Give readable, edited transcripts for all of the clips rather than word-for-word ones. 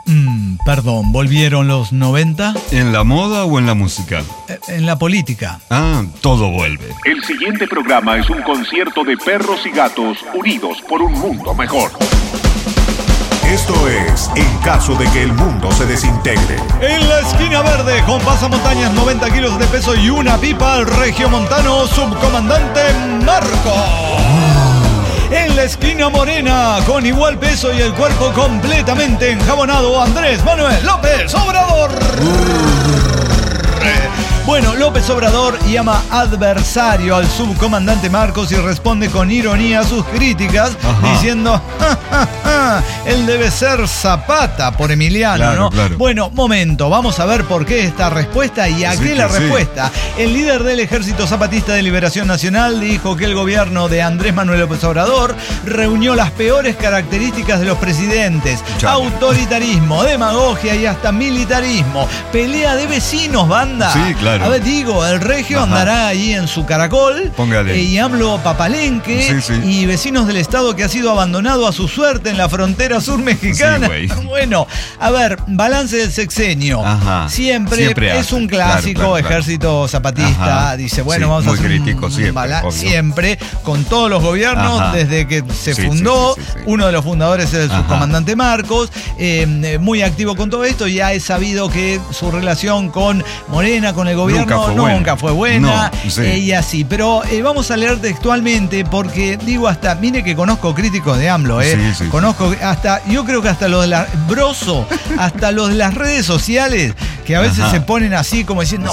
Perdón, ¿volvieron los 90? ¿En la moda o en la música? En la política. Todo vuelve. El siguiente programa es un concierto de perros y gatos unidos por un mundo mejor. Esto es En caso de que el mundo se desintegre. En la esquina verde, con pasamontañas, 90 kilos de peso y una pipa, el regiomontano subcomandante Marco. En la esquina morena, con igual peso y el cuerpo completamente enjabonado, Andrés Manuel López Obrador. Bueno, López Obrador llama adversario al subcomandante Marcos y responde con ironía a sus críticas, diciendo, él debe ser Zapata por Emiliano, claro, ¿no? Claro. Bueno, momento, vamos a ver por qué esta respuesta y a qué la respuesta. El líder del Ejército Zapatista de Liberación Nacional dijo que el gobierno de Andrés Manuel López Obrador reunió las peores características de los presidentes: autoritarismo, demagogia y hasta militarismo. Pelea de vecinos, banda. Sí, claro. A ver, digo, el regio andará ahí en su caracol. Póngale. Y AMLO papalenque. Y vecinos del estado que ha sido abandonado a su suerte en la frontera sur mexicana. Bueno, a ver, balance del sexenio. Siempre es un clásico. Ejército Zapatista dice, bueno, vamos a hacer crítico, siempre, con todos los gobiernos, desde que se fundó. Uno de los fundadores es el subcomandante Marcos, muy activo con todo esto. Ya es sabido que su relación con Morena, con el gobierno, nunca fue buena. Y así, pero vamos a leer textualmente, porque digo, hasta, mire que conozco críticos de AMLO, conozco hasta, yo creo que hasta los de la Broso, hasta los de las redes sociales, que a veces se ponen así como diciendo,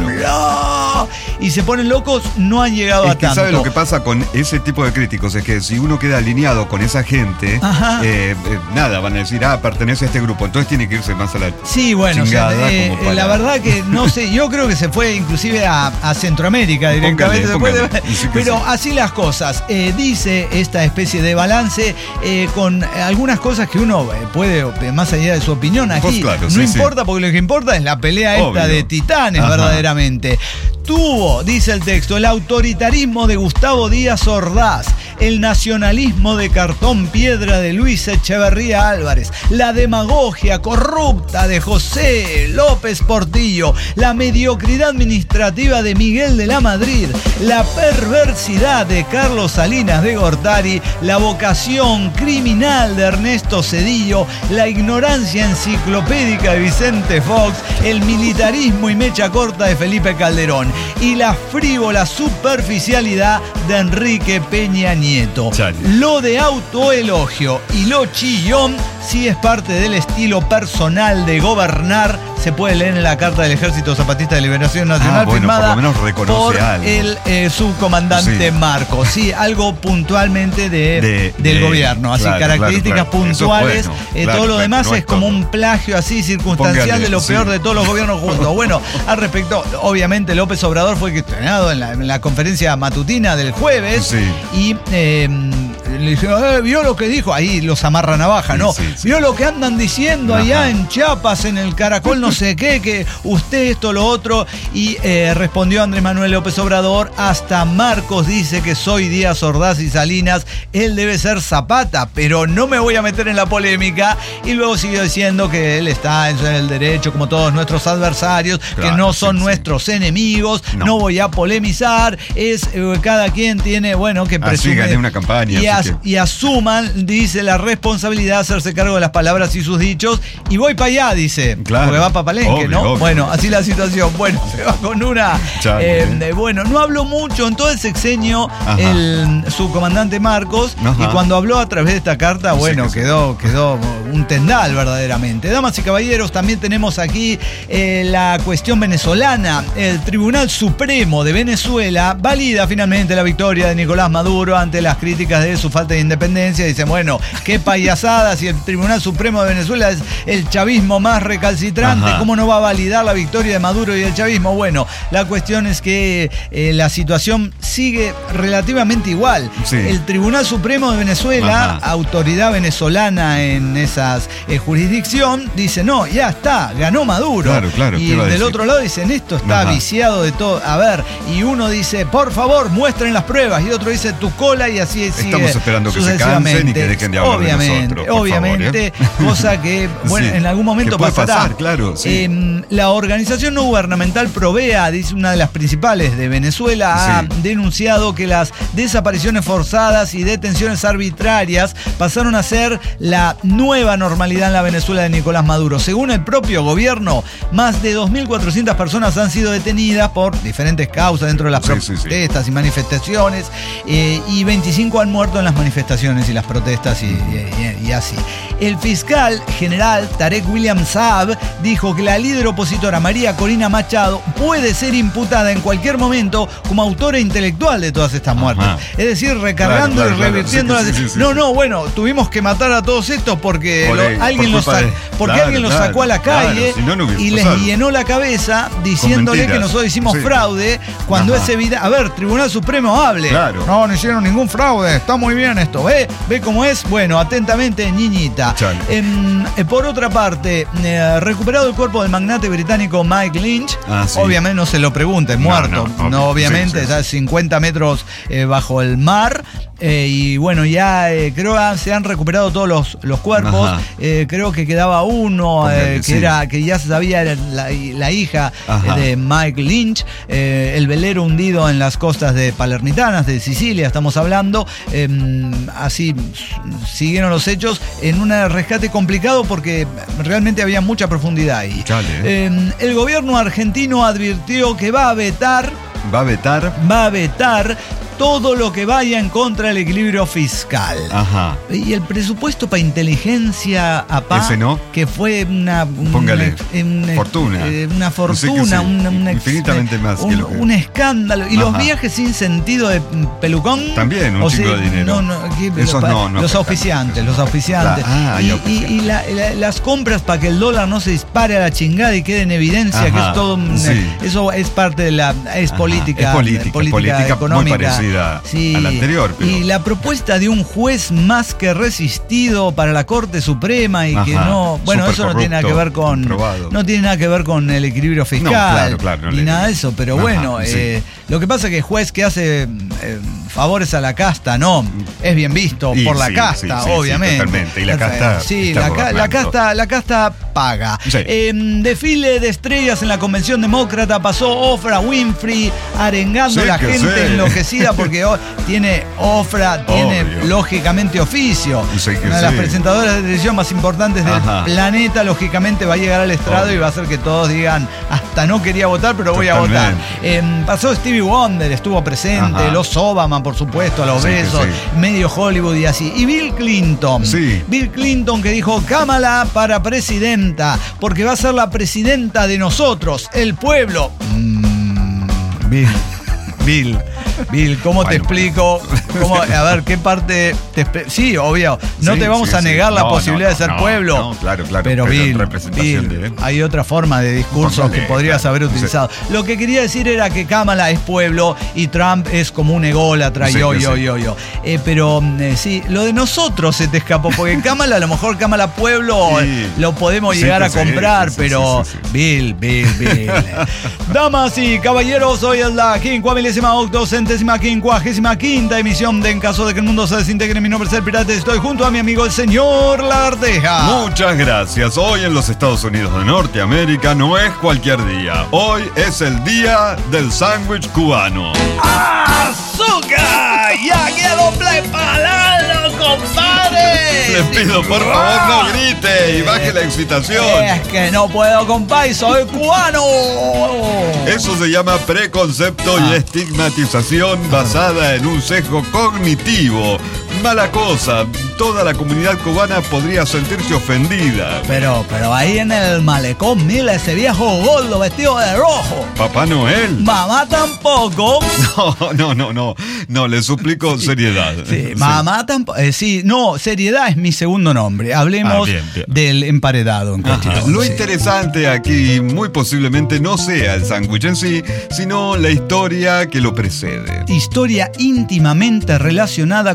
AMLO, y se ponen locos, no han llegado a tanto. ¿Sabe lo que pasa con ese tipo de críticos? Es que si uno queda alineado con esa gente, nada, van a decir, pertenece a este grupo, entonces tiene que irse más a la chingada, la verdad que no sé, yo creo que se fue inclusive a Centroamérica directamente. Pero así las cosas. Dice esta especie de balance con algunas cosas que uno puede, más allá de su opinión, aquí no importa, porque lo que importa es la pelea esta de titanes, verdaderamente. Tuvo, dice el texto, el autoritarismo de Gustavo Díaz Ordaz, el nacionalismo de cartón piedra de Luis Echeverría Álvarez, la demagogia corrupta de José López Portillo, la mediocridad administrativa de Miguel de la Madrid, la perversidad de Carlos Salinas de Gortari, la vocación criminal de Ernesto Zedillo, la ignorancia enciclopédica de Vicente Fox, el militarismo y mecha corta de Felipe Calderón y la frívola superficialidad de Enrique Peña Nieto. Lo de autoelogio y lo chillón sí es parte del estilo personal de gobernar. Se puede leer en la carta del Ejército Zapatista de Liberación Nacional, firmada por lo menos reconoce por el subcomandante Marcos. Sí, algo puntualmente del gobierno. Así, características puntuales. Todo lo demás es como un plagio así circunstancial de lo peor de todos los gobiernos juntos. Bueno, al respecto, obviamente López Obrador fue cuestionado en la conferencia matutina del jueves y le dijeron, ¿vio lo que dijo? Ahí los amarra navaja, ¿no? ¿Vio lo que andan diciendo allá en Chiapas, en el Caracol, no sé qué, que usted esto, lo otro? Y respondió Andrés Manuel López Obrador, hasta Marcos dice que soy Díaz Ordaz y Salinas, él debe ser Zapata, pero no me voy a meter en la polémica. Y luego siguió diciendo que él está en el derecho, como todos nuestros adversarios, que no son nuestros enemigos, no voy a polemizar, cada quien tiene, que presumir. Así gané una campaña. Y asuman, dice, la responsabilidad de hacerse cargo de las palabras y sus dichos. Y voy para allá, dice. Porque va para Palenque, ¿no? Obvio. Bueno, así la situación. Bueno, se va con una. No habló mucho en todo el sexenio el subcomandante Marcos. Y cuando habló a través de esta carta, quedó un tendal verdaderamente. Damas y caballeros, también tenemos aquí la cuestión venezolana. El Tribunal Supremo de Venezuela valida finalmente la victoria de Nicolás Maduro ante las críticas de su falta de independencia. Dicen, qué payasada, si el Tribunal Supremo de Venezuela es el chavismo más recalcitrante, ¿cómo no va a validar la victoria de Maduro y el chavismo? Bueno, la cuestión es que la situación sigue relativamente igual. El Tribunal Supremo de Venezuela, autoridad venezolana en esas jurisdicción, dice, no, ya está, ganó Maduro. Y del otro lado dicen, esto está viciado de todo. A ver, y uno dice, por favor, muestren las pruebas, y otro dice, tu cola, y así sigue esperando que se cansen y que dejen de hablar de nosotros. Obviamente, cosa que, bueno, en algún momento pasará. Pasar, claro. Sí. La organización no gubernamental Provea, dice una de las principales de Venezuela, ha denunciado que las desapariciones forzadas y detenciones arbitrarias pasaron a ser la nueva normalidad en la Venezuela de Nicolás Maduro. Según el propio gobierno, más de 2.400 personas han sido detenidas por diferentes causas dentro de las protestas y manifestaciones, y 25 han muerto en las manifestaciones y las protestas y así. El fiscal general Tarek William Saab dijo que la líder opositora María Corina Machado puede ser imputada en cualquier momento como autora intelectual de todas estas muertes. Es decir, recargando y revirtiendo las... No, bueno, tuvimos que matar a todos estos porque alguien los sacó a la calle y les llenó la cabeza diciéndole que nosotros hicimos fraude cuando es evidente. A ver, Tribunal Supremo hable. No hicieron ningún fraude, está muy bien esto. ¿Ve cómo es? Bueno, atentamente, niñita. Por otra parte, recuperado el cuerpo del magnate británico Mike Lynch. Obviamente no se lo pregunten, muerto. No, obviamente, ya 50 metros bajo el mar. Y bueno, ya creo que se han recuperado todos los cuerpos. Creo que quedaba uno que ya se sabía, era la hija de Mike Lynch. El velero hundido en las costas de Palermitanas, de Sicilia, estamos hablando. Así siguieron los hechos en un rescate complicado porque realmente había mucha profundidad ahí. El gobierno argentino advirtió que va a vetar todo lo que vaya en contra del equilibrio fiscal. Y el presupuesto para inteligencia APA, ese no, que fue fortuna. Una fortuna, infinitamente más que lo que... un escándalo. Y los viajes sin sentido de pelucón. También, un chingo de dinero. Los auspiciantes. Y las compras para que el dólar no se dispare a la chingada y quede en evidencia que es todo. Eso es parte de la. Es política económica. Muy parecida a la anterior. Pero... Y la propuesta de un juez más que resistido para la Corte Suprema y que no. Bueno, eso no tiene nada que ver con. No tiene nada que ver con el equilibrio fiscal. Ni nada de eso. Pero bueno, lo que pasa es que el juez que hace favores a la casta, es bien visto por la casta, obviamente. Totalmente. Y la casta. La casta paga. Desfile de estrellas en la convención demócrata, pasó Oprah Winfrey arengando a la gente enloquecida porque Oprah tiene lógicamente oficio. Una de las presentadoras de televisión más importantes del planeta, lógicamente va a llegar al estrado y va a hacer que todos digan, hasta no quería votar, pero voy a votar. Pasó Stevie Wonder, estuvo presente, los Obama, por supuesto, a los besos, medio Hollywood y así. Y Bill Clinton. Bill Clinton que dijo, Kamala para presidenta, porque va a ser la presidenta de nosotros, el pueblo. Bill, ¿cómo te explico? A ver, ¿qué parte sí, obvio. No te vamos a negar la posibilidad de ser pueblo. Claro. Pero Bill, hay otra forma de discurso que podrías haber utilizado. Lo que quería decir era que Kamala es pueblo y Trump es como un ególatra. Pero lo de nosotros se te escapó, porque Kamala, a lo mejor Kamala pueblo lo podemos llegar a comprar, pero Bill. Damas y caballeros, hoy es la 55ª emisión de En Caso de que el Mundo se Desintegre. Mi nombre es El Pirata y estoy junto a mi amigo el señor Lagarteja. Muchas gracias. Hoy en los Estados Unidos de Norteamérica no es cualquier día. Hoy es el día del sándwich cubano. ¡Azúcar! ¡Ya quiero prepararlo, compadre! Les pido, por favor, no grite y baje la excitación. Es que no puedo, compadre, soy cubano. Eso se llama preconcepto y estigmatización basada en un sesgo cognitivo. Mala cosa. Toda la comunidad cubana podría sentirse ofendida. Pero ahí en el malecón, mira ese viejo gordo vestido de rojo. ¿Papá Noel? Mamá tampoco. No, le suplico seriedad. Mamá tampoco. Seriedad es mi segundo nombre. Hablemos bien. Del emparedado en cuestión. Lo interesante aquí muy posiblemente no sea el sándwich en sí, sino la historia que lo precede. Historia íntimamente relacionada con la comunidad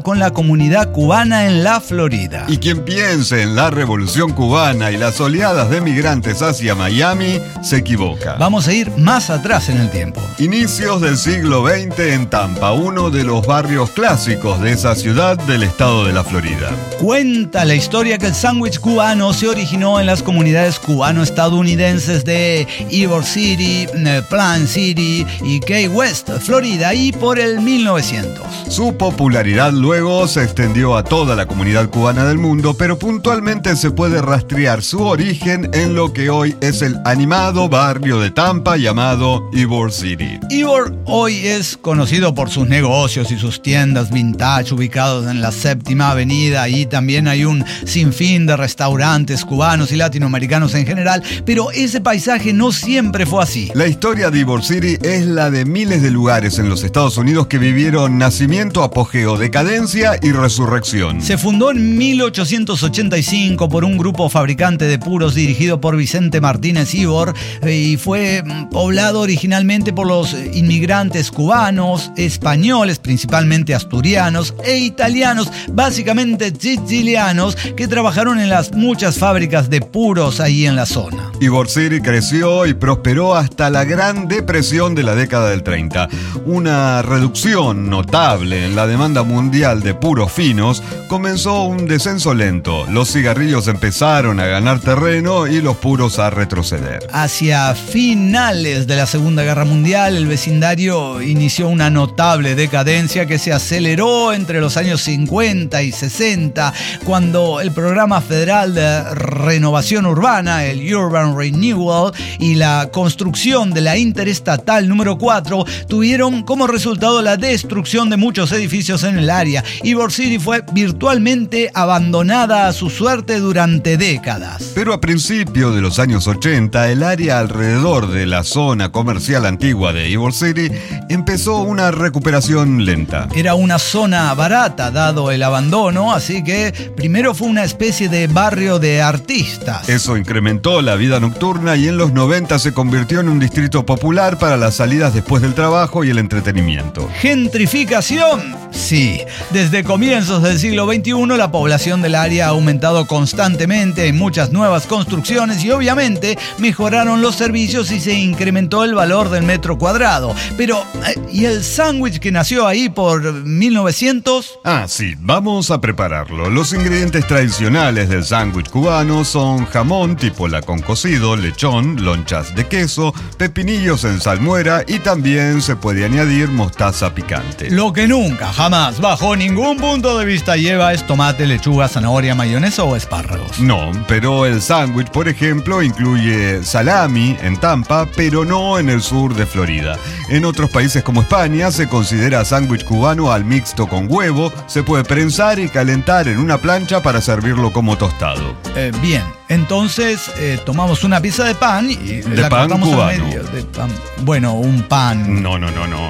comunidad cubana en la Florida. Y quien piense en la Revolución Cubana y las oleadas de migrantes hacia Miami, se equivoca. Vamos a ir más atrás en el tiempo. Inicios del siglo XX en Tampa, uno de los barrios clásicos de esa ciudad del estado de la Florida. Cuenta la historia que el sándwich cubano se originó en las comunidades cubano-estadounidenses de Ybor City, Plant City y Key West, Florida, y por el 1900. Su popularidad luego se extendió a toda la comunidad cubana del mundo, pero puntualmente se puede rastrear su origen en lo que hoy es el animado barrio de Tampa llamado Ybor City. Ybor hoy es conocido por sus negocios y sus tiendas vintage ubicados en la 7ª Avenida, y también hay un sinfín de restaurantes cubanos y latinoamericanos en general, pero ese paisaje no siempre fue así. La historia de Ybor City es la de miles de lugares en los Estados Unidos que vivieron nacimiento, apogeo, decadencia y resurrección. Se fundó en 1885 por un grupo fabricante de puros dirigido por Vicente Martínez Ybor, y fue poblado originalmente por los inmigrantes cubanos, españoles, principalmente asturianos, e italianos, básicamente sicilianos, que trabajaron en las muchas fábricas de puros ahí en la zona. Ybor City creció y prosperó hasta la Gran Depresión de la década del 30. Una reducción notable en la demanda mundial de puros finos comenzó un descenso lento. Los cigarrillos empezaron a ganar terreno y los puros a retroceder. Hacia finales de la Segunda Guerra Mundial, el vecindario inició una notable decadencia que se aceleró entre los años 50 y 60, cuando el programa federal de renovación urbana, el Urban Renewal, y la construcción de la interestatal número 4 tuvieron como resultado la destrucción de muchos edificios en el área. Ybor City fue virtualmente abandonada a su suerte durante décadas. Pero a principios de los años 80, el área alrededor de la zona comercial antigua de Ybor City empezó una recuperación lenta. Era una zona barata dado el abandono, así que primero fue una especie de barrio de artistas. Eso incrementó la vida nocturna y en los 90 se convirtió en un distrito popular para las salidas después del trabajo y el entretenimiento. ¿Gentrificación? Sí. Desde comienzos del siglo XXI, la población del área ha aumentado constantemente en muchas nuevas construcciones y obviamente mejoraron los servicios y se incrementó el valor del metro cuadrado. Pero, ¿y el sándwich que nació ahí por 1900? Ah, sí, vamos a prepararlo. Los ingredientes tradicionales del sándwich cubano son jamón tipo lacón cocido, lechón, lonchas de queso, pepinillos en salmuera y también se puede añadir mostaza picante. Lo que nunca, jamás, bajo ningún punto de vista lleva es tomate, lechuga, zanahoria, mayonesa o espárragos. No, pero el sándwich, por ejemplo, incluye salami en Tampa, pero no en el sur de Florida. En otros países como España se considera sándwich cubano al mixto con huevo, se puede prensar y calentar en una plancha para servirlo como tostado. Bien, entonces tomamos una pieza de pan y la pan cortamos cubano. al medio. De pan. Bueno, un pan. No.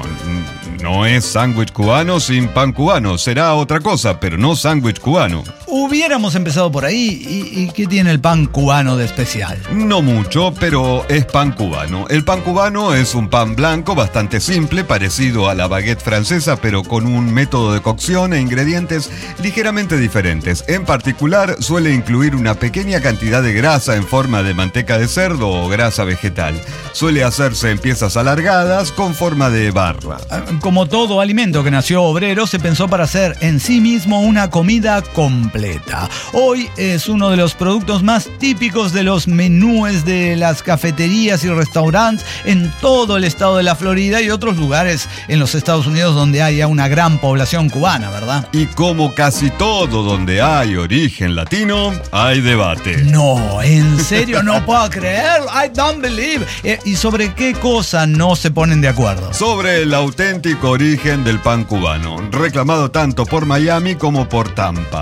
No es sándwich cubano sin pan cubano. Será otra cosa, pero no sándwich cubano. Hubiéramos empezado por ahí. ¿Y qué tiene el pan cubano de especial? No mucho, pero es pan cubano. El pan cubano es un pan blanco bastante simple, parecido a la baguette francesa, pero con un método de cocción e ingredientes ligeramente diferentes. En particular, suele incluir una pequeña cantidad de grasa en forma de manteca de cerdo o grasa vegetal. Suele hacerse en piezas alargadas con forma de barra. Como todo alimento que nació obrero, se pensó para hacer en sí mismo una comida completa. Hoy es uno de los productos más típicos de los menúes de las cafeterías y restaurantes en todo el estado de la Florida y otros lugares en los Estados Unidos donde haya una gran población cubana, ¿verdad? Y como casi todo donde hay origen latino, hay debate. No, en serio, no puedo creer. I don't believe. ¿Y sobre qué cosa no se ponen de acuerdo? Sobre el auténtico origen del pan cubano, reclamado tanto por Miami como por Tampa. Los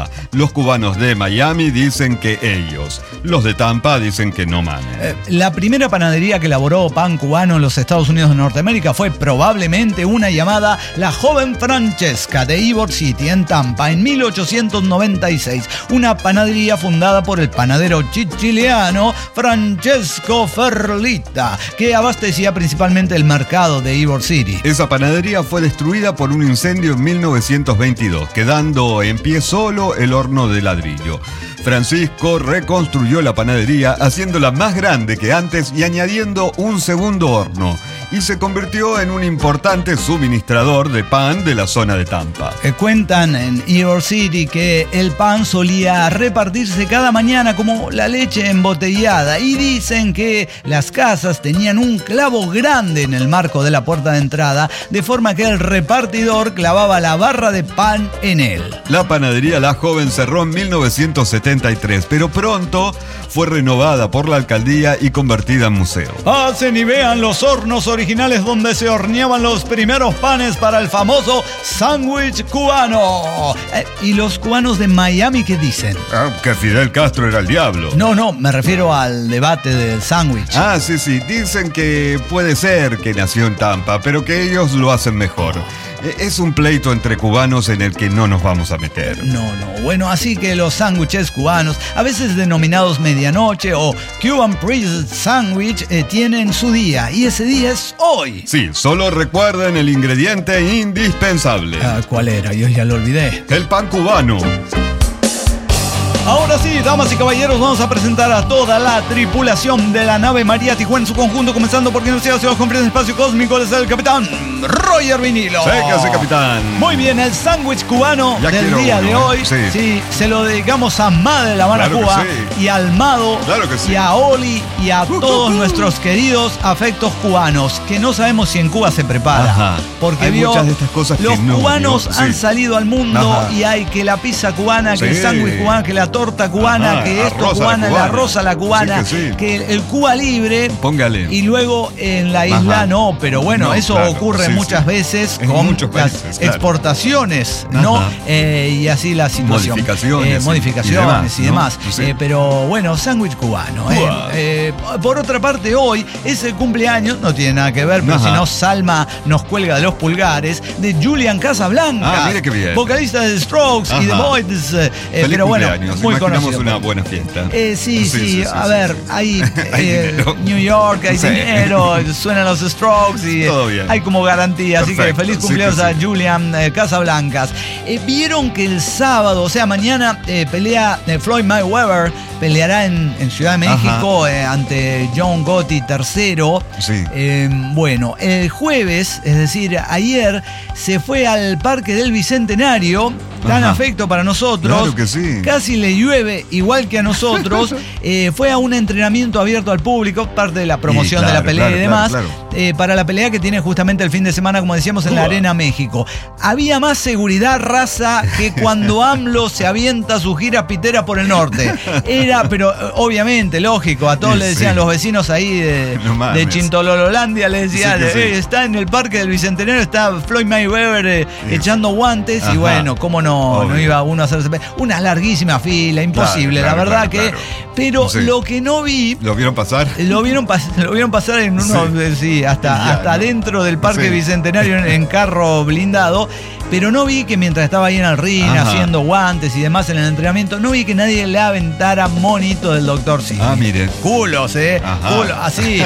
Los cubanos de Miami dicen que ellos. Los de Tampa dicen que no mamen. La primera panadería que elaboró pan cubano en los Estados Unidos de Norteamérica fue probablemente una llamada La Joven Francesca de Ybor City, en Tampa, en 1896. Una panadería fundada por el panadero chileano Francesco Ferlita, que abastecía principalmente el mercado de Ybor City. Esa panadería fue destruida por un incendio en 1922, quedando en pie solo el horno de ladrillo. Francisco reconstruyó la panadería haciéndola más grande que antes y añadiendo un segundo horno, y se convirtió en un importante suministrador de pan de la zona de Tampa. Cuentan en Ybor City que el pan solía repartirse cada mañana como la leche embotellada, y dicen que las casas tenían un clavo grande en el marco de la puerta de entrada, de forma que el repartidor clavaba la barra de pan en él. La panadería La Joven cerró en 1973, pero pronto fue renovada por la alcaldía y convertida en museo. Pasen y vean los hornos originales donde se horneaban los primeros panes para el famoso sándwich cubano. ¿Y los cubanos de Miami qué dicen? Que Fidel Castro era el diablo. No, me refiero al debate del sándwich. Sí, dicen que puede ser que nació en Tampa, pero que ellos lo hacen mejor. Es un pleito entre cubanos en el que no nos vamos a meter. No. Bueno, así que los sándwiches cubanos, a veces denominados medianoche o Cuban Priest Sandwich, tienen su día, y ese día es hoy. Sí, solo recuerden el ingrediente indispensable. ¿Cuál era? Yo ya lo olvidé. El pan cubano. Ahora sí, damas y caballeros, vamos a presentar a toda la tripulación de la nave María Tijuana en su conjunto, comenzando por quien sea, se va a cumplir en espacio cósmico, es el capitán Roger Vinilo. Sí, que sí, capitán. Muy bien, el sándwich cubano del día de hoy. Sí, se lo dedicamos a Madre de La Habana, Cuba, y al Mado, y a Oli, y a todos nuestros queridos afectos cubanos, que no sabemos si en Cuba se prepara. Ajá. Porque hay muchas de estas cosas los que no, cubanos han salido al mundo, y hay que la pizza cubana, que el sándwich cubano, que la torta cubana, que esto cubana, la rosa la cubana, que el Cuba libre. Póngale. Y luego en la isla no, pero bueno, eso ocurre muchas veces con muchos países, las exportaciones, ¿no? Y así la situación. Modificaciones y demás. Pero bueno, sándwich cubano. Por otra parte, hoy es el cumpleaños, no tiene nada que ver, pero si no, Salma nos cuelga de los pulgares, de Julian Casablanca, mire qué bien. vocalista de Strokes y The Voids. Pero bueno, muy conocido. Una buena fiesta. Sí. A ver, hay New York, hay dinero, suenan los Strokes y hay como garantía. Perfecto. Así que feliz cumpleaños a Julian Casablancas. Vieron que el sábado, o sea, mañana pelea Floyd Mayweather, peleará en Ciudad de México ante John Gotti III. Sí. Bueno, el jueves, es decir, ayer, se fue al Parque del Bicentenario, tan afecto para nosotros. Claro que sí. Casi le llueve, igual que a nosotros. Fue a un entrenamiento abierto al público, parte de la promoción de la pelea y demás, para la pelea que tiene justamente el fin de semana, como decíamos, en la Arena México. Había más seguridad, raza, que cuando AMLO se avienta su gira pitera por el norte. Pero obviamente, lógico, a todos le decían los vecinos ahí de Chintolololandia, le decían, está en el Parque del Bicentenario, está Floyd Mayweather echando guantes, y bueno, cómo no iba uno a hacerse una larguísima fila, imposible, la verdad que. Pero lo que no vi. ¿Lo vieron pasar? Lo vieron pasar en uno, hasta dentro del Parque Bicentenario en carro blindado. Pero no vi que mientras estaba ahí en el ring haciendo guantes y demás en el entrenamiento, no vi que nadie le aventara monito del Dr. Simi. Miren. Culos, culos, así.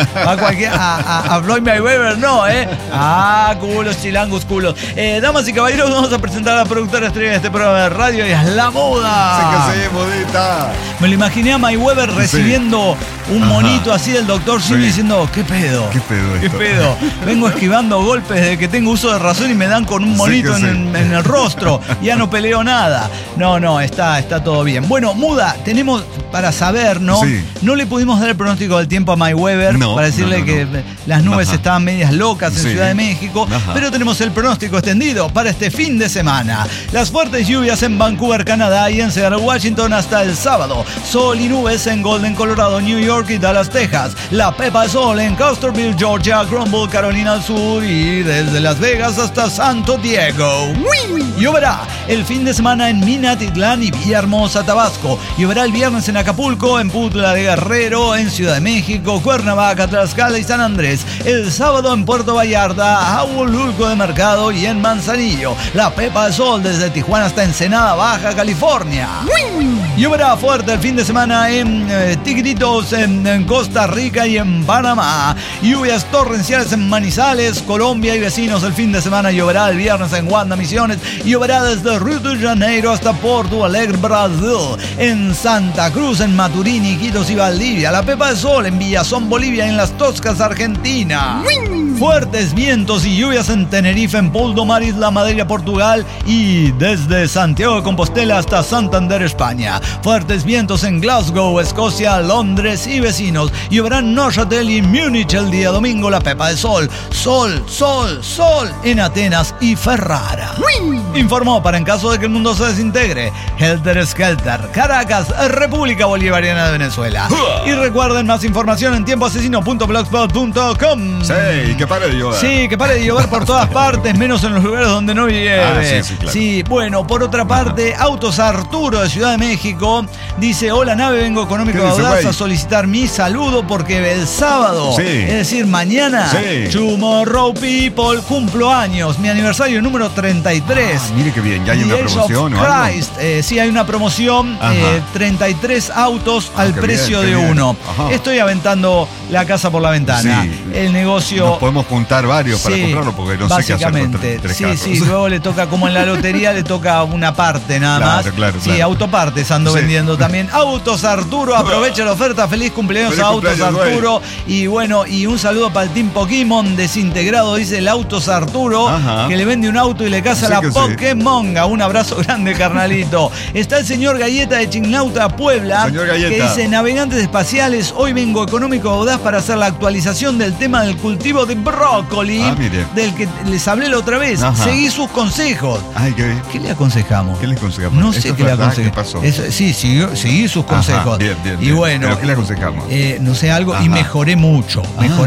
A Floyd Mayweather no, culos, chilangos, culos. Damas y caballeros, vamos a presentar a la productora estrella de este programa de radio, y es la moda. Sí, modita. Me lo imaginé a Mayweather recibiendo un monito así del Dr. Simi diciendo, ¿qué pedo? ¿Qué pedo? Vengo esquivando golpes desde que tengo uso de razón y me dan con un monito en el rostro. Ya no peleo nada. No, está todo bien. Bueno, Muda, tenemos para saber, ¿no? No le pudimos dar el pronóstico del tiempo a Mayweather para decirle que las nubes estaban medias locas en Ciudad de México, pero tenemos el pronóstico extendido para este fin de semana. Las fuertes lluvias en Vancouver, Canadá, y en Seattle, Washington hasta el sábado. Sol y nubes en Golden, Colorado, New York, York y Dallas, Texas. La Pepa de Sol en Custerville, Georgia, Crumble, Carolina del Sur y desde Las Vegas hasta Santo Diego. Lloverá el fin de semana en Minatitlán y Villahermosa, Tabasco. Lloverá el viernes en Acapulco, en Putla de Guerrero, en Ciudad de México, Cuernavaca, Tlaxcala y San Andrés. El sábado en Puerto Vallarta, Ahualulco de Mercado y en Manzanillo. La Pepa de Sol desde Tijuana hasta Ensenada, Baja California. Lloverá fuerte el fin de semana en Tigritos, en Costa Rica y en Panamá. Lluvias torrenciales en Manizales, Colombia y vecinos. El fin de semana lloverá el viernes en Guanda, Misiones. Lloverá desde Río de Janeiro hasta Porto Alegre, Brasil. En Santa Cruz, en Maturín, Iquitos y Valdivia. La Pepa de Sol en Villazón, Bolivia y en Las Toscas, Argentina. Fuertes vientos y lluvias en Tenerife, en Poldomar, Isla Madeira, Portugal y desde Santiago de Compostela hasta Santander, España. Fuertes vientos en Glasgow, Escocia, Londres y vecinos. Lloverá en Neuchâtel y Múnich el día domingo. La Pepa de Sol. Sol, sol, sol en Atenas y Ferrara. Informó para en caso de que el mundo se desintegre Helter Skelter, Caracas, República Bolivariana de Venezuela. Y recuerden más información en tiempoasesino.blogspot.com. Sí, que pare de llover. Sí, que pare de llover por todas partes, menos en los lugares donde no llueve. Sí, claro. Sí, bueno, por otra parte, Autos Arturo de Ciudad de México dice: hola nave, vengo económico de Audaz a solicitar mi saludo porque el sábado, es decir, mañana, Tomorrow People, cumplo años, mi aniversario número 33. Mire qué bien, ya hay una promoción o algo. Sí, hay una promoción, 33 autos al precio de uno. Estoy aventando la casa por la ventana. El negocio... Nos podemos juntar varios para comprarlo porque no sé qué hacer con tres carros. Sí, luego le toca, como en la lotería, le toca una parte nada más. Claro. Autopartes ando vendiendo también. Autos Arturo, aprovecha la oferta. Feliz cumpleaños a Autos Arturo. Y bueno, y un saludo para el Team Pokémon desintegrado, dice el Autos Arturo, que le vende un auto y le casa la Pokémonga. Un abrazo grande, carnalito. Está el señor Galleta de Chinauta, Puebla, que dice: navegantes espaciales, hoy vengo económico audaz para hacer la actualización del tema del cultivo de brócoli, del que les hablé la otra vez. Seguí sus consejos. ¿Qué le aconsejamos? ¿Qué le aconsejamos? No sé qué le aconsejamos. ¿Qué pasó? Seguí sus consejos. Bien. Y bueno, ¿pero qué le aconsejamos? No sé, algo, y mejoré mucho.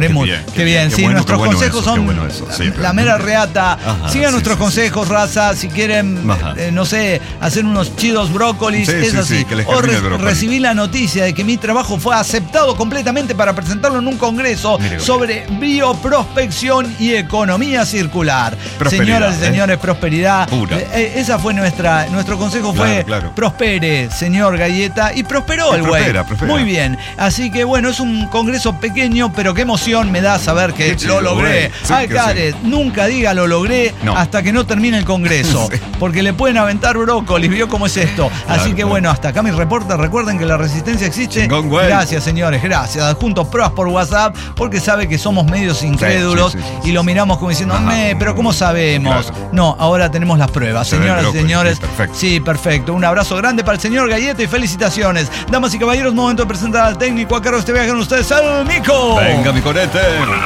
Qué bien. Sí, bueno, nuestros consejos son la mera reata. Sigan nuestros consejos, raza. Si quieren, no sé, hacer unos chidos brócolis, es así. O recibí la noticia de que mi trabajo fue aceptado completamente para presentarlo en un congreso sobre bioprospección y economía circular. Señoras y señores, prosperidad pura. Esa fue nuestro consejo, fue prospere, señor Galleta, y prosperó el güey. Muy bien. Así que bueno, es un congreso pequeño, pero qué emoción me da saber que lo logré. Caret, nunca diga lo logré hasta que no termine el congreso, porque le pueden aventar brócoli, vio cómo es esto. Así que bueno, hasta acá mi reporte. Recuerden que la resistencia existe. Gracias, señores, gracias. Adjunto pruebas por WhatsApp, porque sabe que somos medios incrédulos y lo miramos como diciendo, pero ¿cómo sabemos? No, ahora tenemos las pruebas, señoras y señores. Sí, perfecto. Un abrazo grande para el señor Galleta y felicitaciones. Damas y caballeros, momento de presentar al técnico a cargo de este viaje con ustedes, el Nico. Venga, mi conete.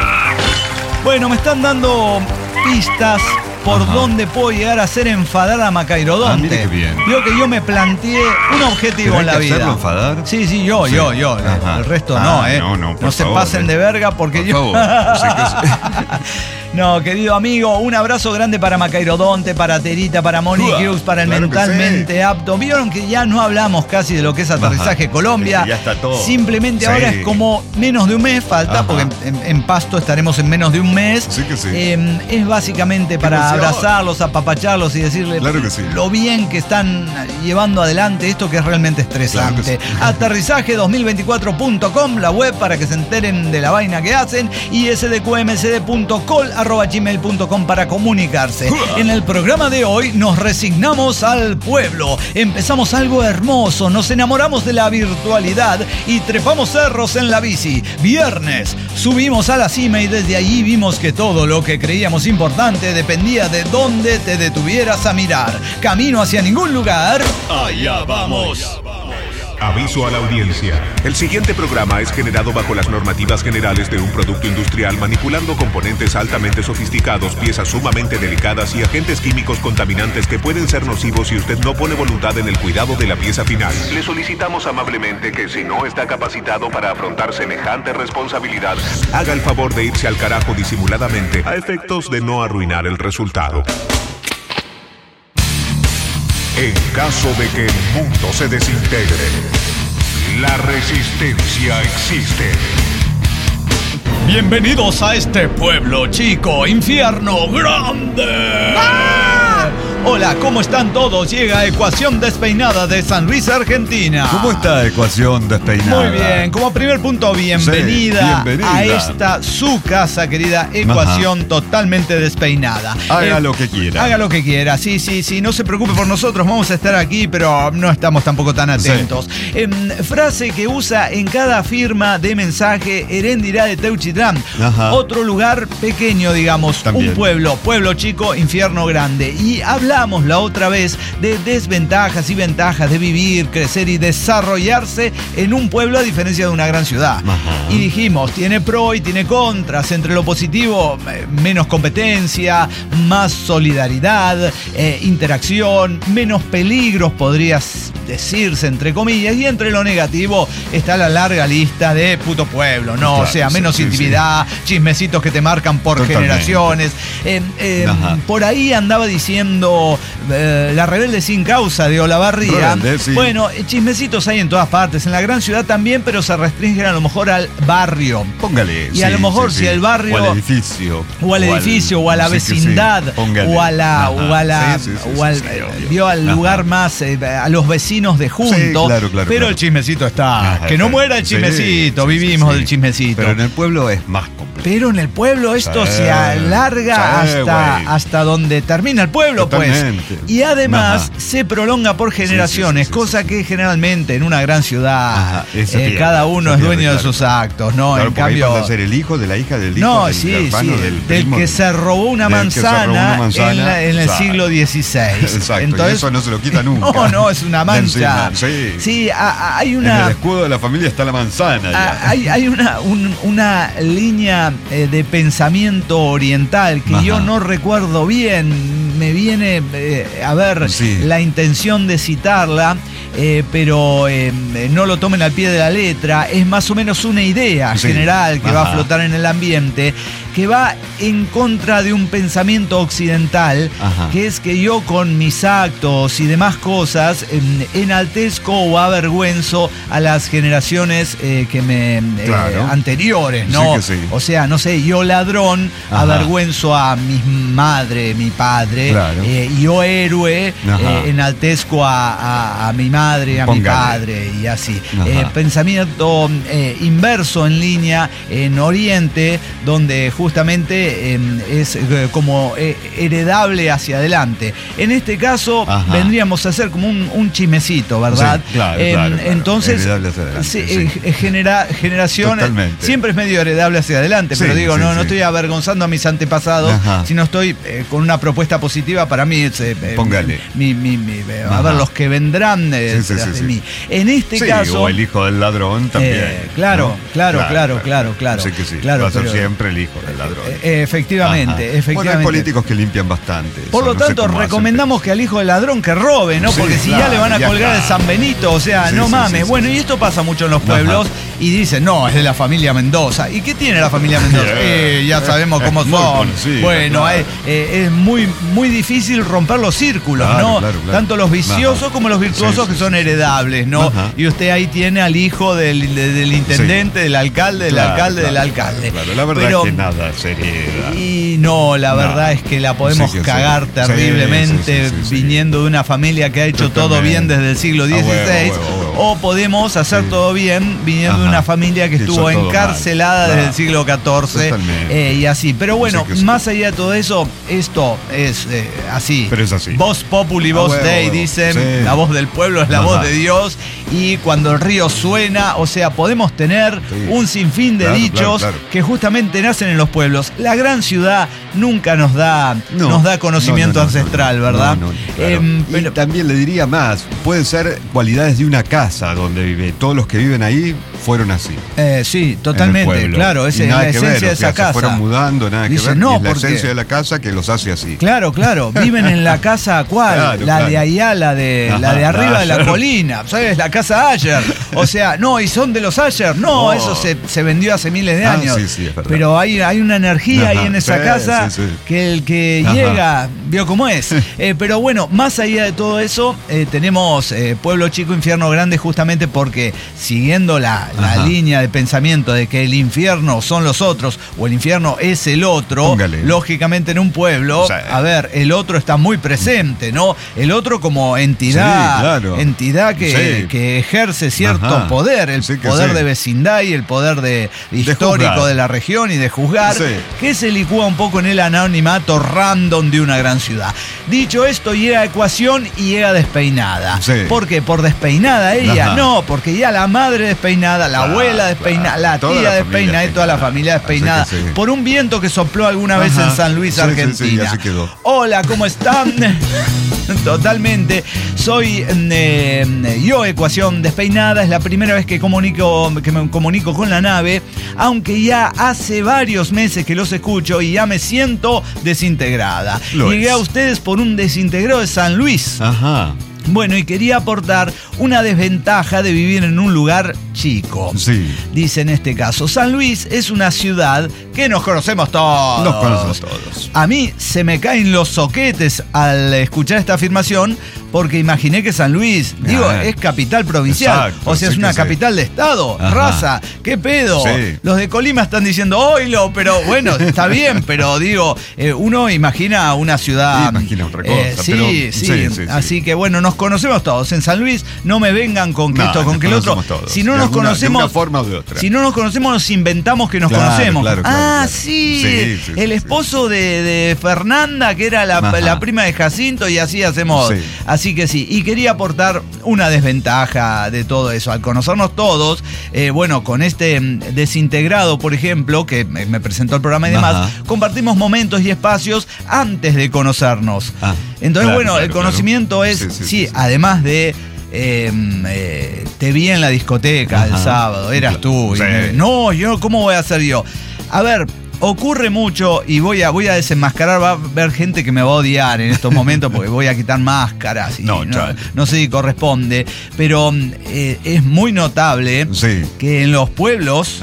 Bueno, me están dando pistas por dónde puedo llegar a hacer enfadar a Macairodonte. Mire qué bien. Vio que yo me planteé un objetivo en la vida. ¿Hacerlo enfadar? Sí, yo. El resto no, No se pasen de verga porque yo... No, querido amigo, un abrazo grande para Macairodonte, para Terita, para Moni Cruz, para el mentalmente apto. Vieron que ya no hablamos casi de lo que es Aterrizaje Colombia. Ya está todo. Simplemente ahora es como menos de un mes falta, porque en Pasto estaremos en menos de un mes. Sí que sí. Es básicamente para abrazarlos, apapacharlos y decirles lo bien que están llevando adelante esto que es realmente estresante. Aterrizaje2024.com, la web para que se enteren de la vaina que hacen, y sdqmcd.col@gmail.com para comunicarse. En el programa de hoy nos resignamos al pueblo. Empezamos algo hermoso, nos enamoramos de la virtualidad y trepamos cerros en la bici. Viernes, subimos a la cima y desde allí vimos que todo lo que creíamos importante dependía de dónde te detuvieras a mirar. Camino hacia ningún lugar. Allá vamos. Aviso a la audiencia. El siguiente programa es generado bajo las normativas generales de un producto industrial manipulando componentes altamente sofisticados, piezas sumamente delicadas y agentes químicos contaminantes que pueden ser nocivos si usted no pone voluntad en el cuidado de la pieza final. Le solicitamos amablemente que si no está capacitado para afrontar semejante responsabilidad, haga el favor de irse al carajo disimuladamente a efectos de no arruinar el resultado. En caso de que el mundo se desintegre, la resistencia existe. Bienvenidos a este pueblo chico, infierno grande. Hola, ¿cómo están todos? Llega Ecuación Despeinada de San Luis, Argentina. ¿Cómo está Ecuación Despeinada? Muy bien, como primer punto, bienvenida a esta su casa, querida Ecuación totalmente despeinada. Haga lo que quiera. Haga lo que quiera, sí, no se preocupe por nosotros, vamos a estar aquí, pero no estamos tampoco tan atentos. Frase que usa en cada firma de mensaje Herendirá de Teuchitlán. Otro lugar pequeño, digamos, también. Un pueblo chico, infierno grande. Y hablamos la otra vez de desventajas y ventajas de vivir, crecer y desarrollarse en un pueblo a diferencia de una gran ciudad. Y dijimos, tiene pro y tiene contras. Entre lo positivo, menos competencia, más solidaridad, interacción, menos peligros, podrías decirse, entre comillas. Y entre lo negativo está la larga lista de puto pueblo, ¿no? Claro, o sea, menos intimidad, chismecitos que te marcan por generaciones. Por ahí andaba diciendo La Rebelde Sin Causa de Olavarría. Bueno, chismecitos hay en todas partes, en la gran ciudad también, pero se restringen a lo mejor al barrio. Póngale. Y a lo mejor si el barrio... O al edificio. O a la vecindad. O al lugar más, a los vecinos de junto. Claro, pero el chismecito está. Que no muera el chismecito, vivimos del chismecito. Pero en el pueblo es más complejo. Pero en el pueblo esto se alarga hasta donde termina el pueblo, pues. Y además se prolonga por generaciones, cosa que generalmente en una gran ciudad cada uno es dueño de sus actos, ¿no? Claro, en cambio, pasa a ser el hijo de la hija del hijo del hermano, del que se robó una manzana en el siglo XVI. Exacto, entonces, y eso no se lo quita nunca. No, es una mancha. Sí, hay una... En el escudo de la familia está la manzana. Hay una línea de pensamiento oriental que yo no recuerdo bien, me viene a ver la intención de citarla, pero no lo tomen al pie de la letra. Es más o menos una idea general que va a flotar en el ambiente, que va en contra de un pensamiento occidental, que es que yo con mis actos y demás cosas enaltezco o avergüenzo a las generaciones que me anteriores, ¿no? O sea, no sé, yo ladrón avergüenzo a mi madre, mi padre, yo héroe enaltezco a mi madre, a mi padre, y así. Pensamiento inverso en línea en Oriente, donde justamente es como heredable hacia adelante. En este caso vendríamos a hacer como un chismecito, ¿verdad? Entonces, generación siempre es medio heredable hacia adelante, pero digo, no estoy avergonzando a mis antepasados, sino estoy con una propuesta positiva para mí. Póngale. A ver, los que vendrán de mí. En este caso... o el hijo del ladrón también. Claro. Sí que sí. Va a ser siempre el hijo del ladrón. Efectivamente. Bueno, hay políticos que limpian bastante. Por lo tanto, recomendamos que al hijo del ladrón que robe, ¿no? Porque si ya le van a colgar el San Benito, o sea, no mames. Bueno, y esto pasa mucho en los pueblos y dicen, no, es de la familia Mendoza. ¿Y qué tiene la familia Mendoza? Ya sabemos cómo son. Bueno, es muy difícil romper los círculos, ¿no? Tanto los viciosos como los virtuosos que son heredables, ¿no? Y usted ahí tiene al hijo del intendente, del alcalde, del alcalde. La verdad es que nada se hereda. Y no, la verdad es que la podemos cagar terriblemente viniendo de una familia que ha hecho todo bien desde el siglo XVI. O podemos hacer todo bien viniendo de una familia que estuvo encarcelada desde el siglo XIV y así. Pero bueno, más allá de todo eso, esto es así. Pero es así. Voz populi, voz Dei, dicen. La voz del pueblo es la voz de Dios. Y cuando el río suena, o sea, podemos tener un sinfín de dichos que justamente nacen en los pueblos. La gran ciudad nunca nos da conocimiento ancestral, ¿verdad? Y también le diría más, pueden ser cualidades de una casa. casa donde vive. Todos los que viven ahí fueron así. Sí, totalmente, claro, esa es la esencia de esa casa. Se fueron mudando, nada que ver. No, es la esencia de la casa que los hace así. Claro, viven en la casa ¿cuál? De allá, la de arriba de la colina, ¿sabes? La casa Ayer. O sea, no, y son de los Ayer. No, eso se vendió hace miles de años. Sí, es verdad. Pero hay una energía ahí en esa casa que el que llega vio cómo es. Pero bueno, más allá de todo eso, tenemos Pueblo Chico, Infierno Grande, justamente porque siguiendo la línea de pensamiento de que el infierno son los otros o el infierno es el otro, lógicamente en un pueblo, a ver, el otro está muy presente, ¿no? El otro como entidad, entidad que ejerce cierto poder, el poder de vecindad y el poder histórico de la región y de juzgar, que se licúa un poco en el anonimato random de una gran ciudad. Dicho esto, llega Ecuación y llega despeinada. ¿Por qué? ¿Por despeinada ella? No, porque ya la madre despeinada, la abuela despeinada, la tía despeinada y toda la familia despeinada por un viento que sopló alguna vez en San Luis, Argentina. Ya se quedó. Hola, ¿cómo están? Totalmente. Soy yo, Ecuación Despeinada. Es la primera vez que me comunico con la nave, aunque ya hace varios meses que los escucho y ya me siento desintegrada. Llegué a ustedes por un desintegrado de San Luis. Bueno, y quería aportar una desventaja de vivir en un lugar chico. Dice en este caso, San Luis es una ciudad que nos conocemos todos. Nos conocemos todos. A mí se me caen los soquetes al escuchar esta afirmación, porque imaginé que San Luis, es capital provincial. Exacto, o sea, es una capital de estado. Raza, ¿qué pedo? Los de Colima están diciendo, oilo, pero bueno, está bien, pero digo, uno imagina una ciudad. Imagina otra cosa. Así que bueno, nos conocemos todos. En San Luis no me vengan con que esto, con que el otro. Si no nos conocemos, de una forma o de otra. Si no nos conocemos, nos inventamos que nos conocemos. El esposo de Fernanda, que era la prima de Jacinto, y así hacemos. Así que sí, y quería aportar una desventaja de todo eso. Al conocernos todos, con este desintegrado, por ejemplo, que me presentó el programa y demás, compartimos momentos y espacios antes de conocernos. Entonces, el conocimiento es, además de te vi en la discoteca el sábado, eras tú. ¿Cómo voy a ser yo? A ver, ocurre mucho y voy a desenmascarar, va a haber gente que me va a odiar en estos momentos porque voy a quitar máscaras y no sé si corresponde, pero es muy notable que en los pueblos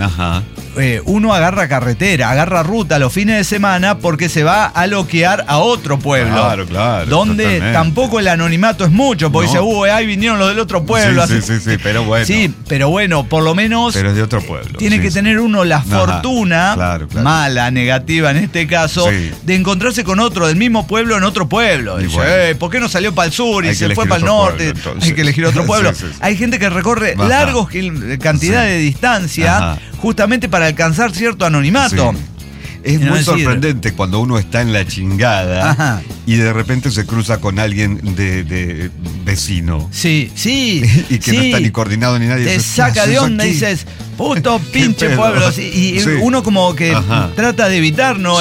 uno agarra carretera, agarra ruta los fines de semana porque se va a loquear a otro pueblo. Claro. Donde tampoco el anonimato es mucho, porque dice, ahí vinieron los del otro pueblo. Pero bueno. Sí, pero bueno, por lo menos. Pero es de otro pueblo. Tiene que tener uno la fortuna, mala, negativa en este caso, de encontrarse con otro del mismo pueblo en otro pueblo. Dice, ¿por qué no salió para el sur y se fue para el norte? Hay que elegir otro pueblo. Hay gente que recorre largos cantidad de distancia justamente para alcanzar cierto anonimato. Es muy sorprendente cuando uno está en la chingada y de repente se cruza con alguien de vecino. Sí. Y que no está ni coordinado ni nadie. Te saca de onda y dices, puto pinche pueblo. Y uno como que trata de evitar, ¿no?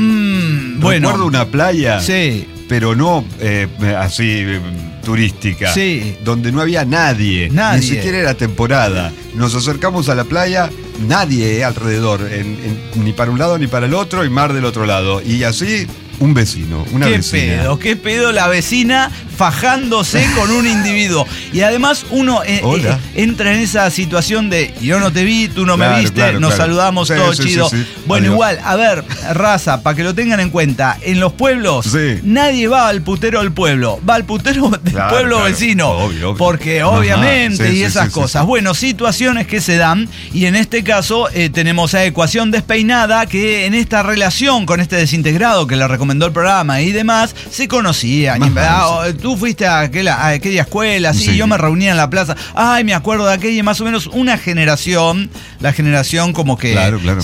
Recuerdo una playa, pero no así turística, donde no había nadie, ni siquiera era temporada. Nos acercamos a la playa, nadie alrededor, ni para un lado ni para el otro, y mar del otro lado. Y así, un vecino, una vecina. ¿Qué pedo la vecina fajándose con un individuo? Y además uno entra en esa situación de yo no te vi, tú no me viste, nos saludamos, todo chido. Bueno, adiós. Igual, a ver, raza, para que lo tengan en cuenta, en los pueblos nadie va al putero del pueblo, va al putero del pueblo vecino. Obvio. Porque obviamente y esas cosas. Bueno, situaciones que se dan, y en este caso tenemos a Ecuación Despeinada, que en esta relación con este desintegrado que le recomendó el programa y demás, se conocían. Tú fuiste a aquella escuela, yo me reunía en la plaza, me acuerdo de aquella, más o menos una generación, la generación como que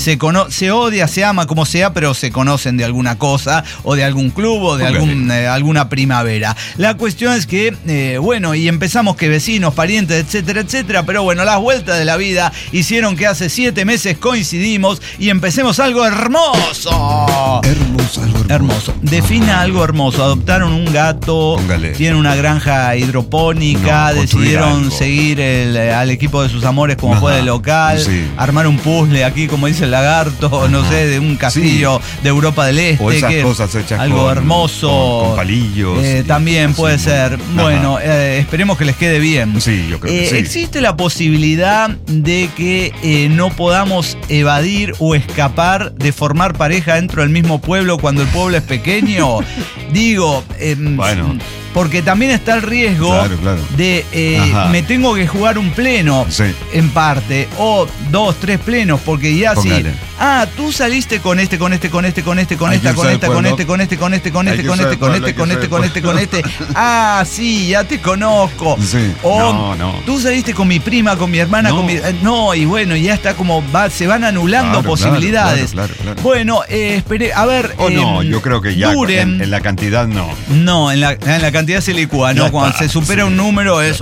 se odia, se ama, como sea, pero se conocen de alguna cosa, o de algún club, o de alguna primavera. La cuestión es que, y empezamos que vecinos, parientes, etcétera, pero bueno, las vueltas de la vida hicieron que hace 7 meses coincidimos y empecemos algo hermoso. Hermoso. hermoso. Defina algo hermoso. Adoptaron un gato, Póngale. tienen una granja hidropónica, decidieron seguir al equipo de sus amores como fue de local, armar un puzzle aquí, como dice el lagarto, no sé, de un castillo de Europa del Este. O esas cosas hechas algo hermoso. Con palillos. También puede ser. Bueno, esperemos que les quede bien. Sí, yo creo que sí. ¿Existe la posibilidad de que no podamos evadir o escapar de formar pareja dentro del mismo pueblo cuando el pueblo es pequeño? Digo, bueno, porque también está el riesgo de me tengo que jugar un pleno en parte, o 2, 3 plenos, porque ya Póngale. tú saliste con este, con este, con este, con este, con esta, con esta, con este, con este, con este, con este, con este, con este, con este, con este, con este. Sí, ya te conozco. Sí. O tú saliste con mi prima, con mi hermana, con mi. Y bueno, ya está como se van anulando posibilidades. Claro. Bueno, esperé, a ver. Yo creo que ya en la cantidad no. No, en la cantidad se licúa, ¿no? Cuando se supera un número es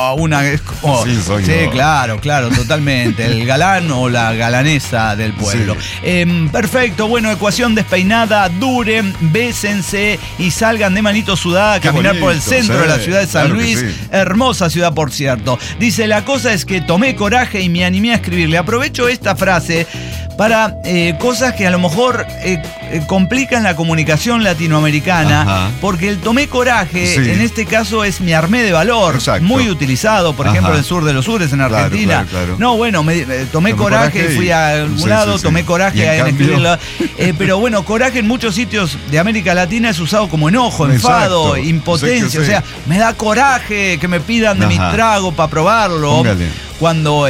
soy yo. Claro, totalmente. El galán o la galanesa del pueblo. Perfecto, bueno, ecuación despeinada, duren, bésense y salgan de manito sudada a caminar por el centro de la ciudad de San Luis. Hermosa ciudad, por cierto. Dice, la cosa es que tomé coraje y me animé a escribirle. Aprovecho esta frase para cosas que a lo mejor complican la comunicación latinoamericana, porque el tomé coraje, en este caso, es me armé de valor. Exacto. Muy utilizado, por ejemplo, en el sur de los sures, en Argentina. Claro. No, bueno, tomé coraje, fui a algún lado, tomé coraje en escribirla. Pero bueno, coraje en muchos sitios de América Latina es usado como enojo, enfado, impotencia. O sea, me da coraje que me pidan de mi trago para probarlo. Póngale. Cuando,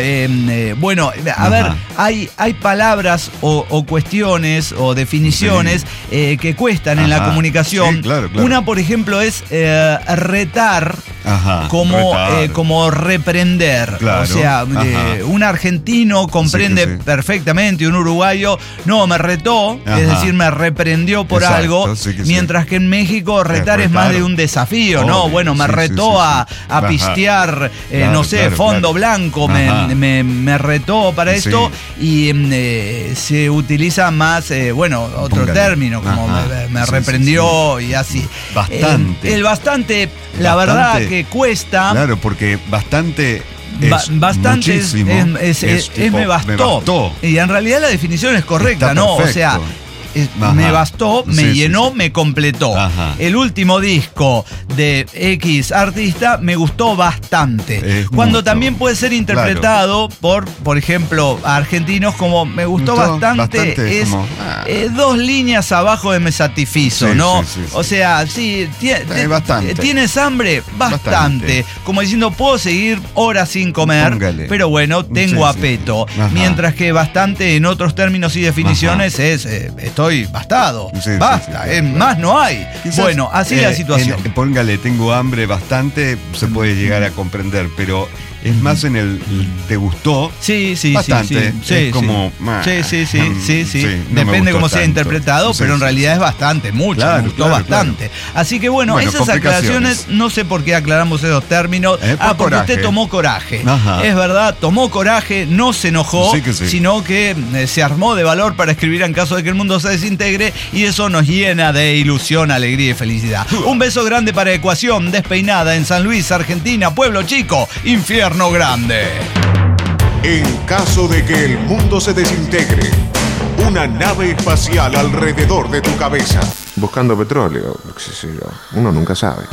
a ver, hay palabras o cuestiones o definiciones que cuestan en la comunicación. Sí, claro. Una, por ejemplo, es retar. Como reprender. Claro. O sea, un argentino comprende perfectamente, un uruguayo me retó, es decir, me reprendió por algo, mientras que en México retar es más de un desafío, ¿no? Bueno, me retó a pistear, fondo blanco, me retó para esto y se utiliza más, otro término, como me reprendió y así. Bastante. El bastante, la verdad que cuesta. Claro, porque bastante bastante muchísimo, es me bastó. Y en realidad la definición es correcta, ¿no? Perfecto. O sea, me bastó, me llenó, me completó. El último disco de X artista me gustó bastante. Cuando también puede ser interpretado por ejemplo, a argentinos como me gustó bastante es como, 2 líneas abajo de me satisfizo, ¿no? O sea, ¿tienes hambre? Bastante. Como diciendo, puedo seguir horas sin comer, pero bueno, tengo apeto. Mientras que bastante en otros términos y definiciones es estoy bastado. Basta, más no hay. Quizás, bueno, así es la situación. Póngale, tengo hambre bastante, se puede llegar a comprender, pero es más en el ¿te gustó? Sí. Bastante. Es como. Sí. Depende cómo sea interpretado, pero en realidad es bastante, mucho. Me gustó bastante. Así que bueno, esas aclaraciones, no sé por qué aclaramos esos términos. Porque usted tomó coraje. Es verdad, tomó coraje, no se enojó, sino que se armó de valor para escribir en caso de que el mundo se desintegre, y eso nos llena de ilusión, alegría y felicidad. Un beso grande para Ecuación Despeinada en San Luis, Argentina, pueblo chico, infierno grande. En caso de que el mundo se desintegre, una nave espacial alrededor de tu cabeza. Buscando petróleo, uno nunca sabe.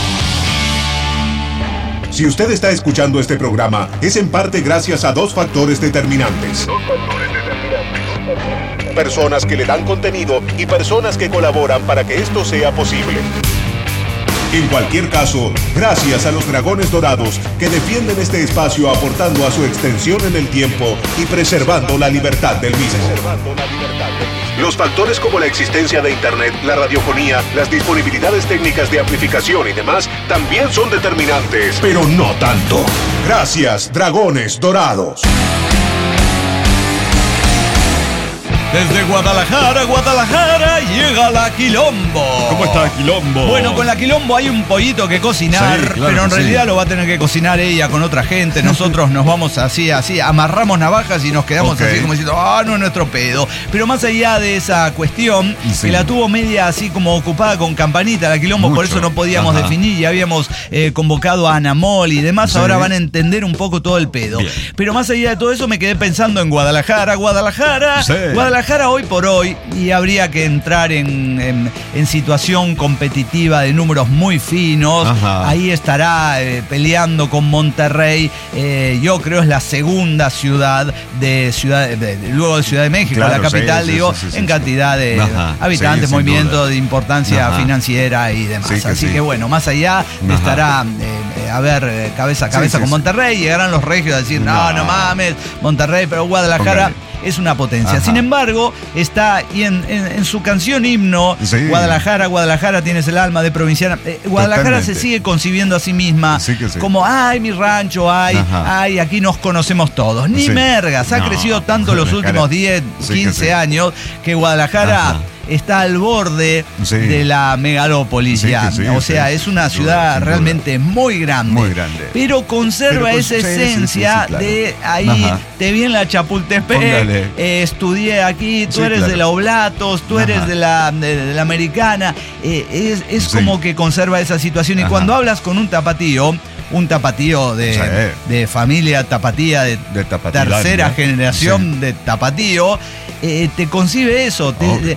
Si usted está escuchando este programa, es en parte gracias a 2 factores determinantes. Personas que le dan contenido y personas que colaboran para que esto sea posible. En cualquier caso, gracias a los Dragones Dorados que defienden este espacio aportando a su extensión en el tiempo y preservando la libertad del mismo. Los factores como la existencia de Internet, la radiofonía, las disponibilidades técnicas de amplificación y demás también son determinantes, pero no tanto. Gracias, Dragones Dorados. Desde Guadalajara, llega la Quilombo. ¿Cómo está la Quilombo? Bueno, con la Quilombo hay un pollito que cocinar, claro, pero en realidad lo va a tener que cocinar ella con otra gente. Nosotros nos vamos así, amarramos navajas y nos quedamos así como diciendo, no es nuestro pedo. Pero más allá de esa cuestión, que la tuvo media así como ocupada con campanita la Quilombo, por eso no podíamos definir y habíamos convocado a Ana Moli y demás. Ahora van a entender un poco todo el pedo. Bien. Pero más allá de todo eso me quedé pensando en Guadalajara hoy por hoy, y habría que entrar en situación competitiva de números muy finos. Ahí estará peleando con Monterrey. Yo creo es la segunda ciudad luego de Ciudad de México, claro, la capital, en cantidad de habitantes, movimiento de importancia financiera y demás. Así que bueno, más allá estará cabeza a cabeza con Monterrey. Llegarán los regios a decir, no mames, Monterrey, pero Guadalajara es una potencia. Sin embargo, está y en su canción himno, Guadalajara tienes el alma de provinciana. Guadalajara se sigue concibiendo a sí misma como, mi rancho, aquí nos conocemos todos. Ni mergas, ha crecido tanto los últimos 10, 15 años que Guadalajara está al borde de la megalópolis ya. Es una ciudad realmente muy grande. Pero conserva esa esencia de ahí, te vi en la Chapultepec, estudié aquí, tú eres de la Oblatos, tú eres de la Americana. Es como que conserva esa situación. Y cuando hablas con un tapatío de familia tapatía, de tercera generación de tapatío, te concibe eso.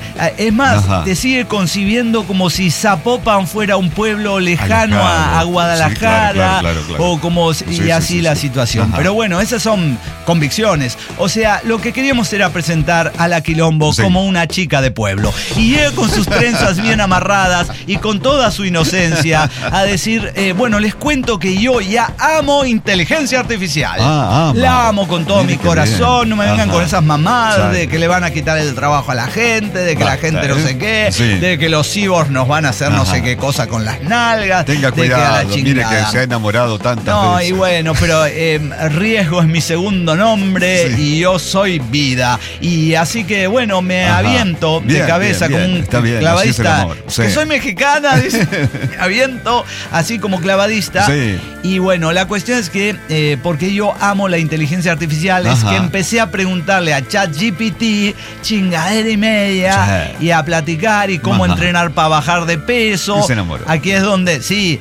Es más, te sigue concibiendo como si Zapopan fuera un pueblo lejano a Guadalajara, o como y así la situación. Pero bueno, esas son convicciones. O sea, lo que queríamos era presentar a la Quilombo como una chica de pueblo. Y llega con sus trenzas bien amarradas y con toda su inocencia a decir, les cuento que yo ya amo inteligencia artificial. La amo con todo mi corazón. No me vengan con esas mamadas de que le van a quitar el trabajo a la gente, de que la gente no sé qué, de que los cyborgs nos van a hacer no sé qué cosa con las nalgas. Tenga cuidado, mire que se ha enamorado tantas veces. Y bueno, pero riesgo es mi segundo nombre y yo soy vida. Y así que bueno, me aviento de cabeza como un clavadista. Que soy mexicana, dice, me aviento así como clavadista. Y bueno, la cuestión es que, porque yo amo la inteligencia artificial, es que empecé a preguntarle a ChatGPT chingadera y media y a platicar y cómo entrenar para bajar de peso. Y se enamoró. Aquí es donde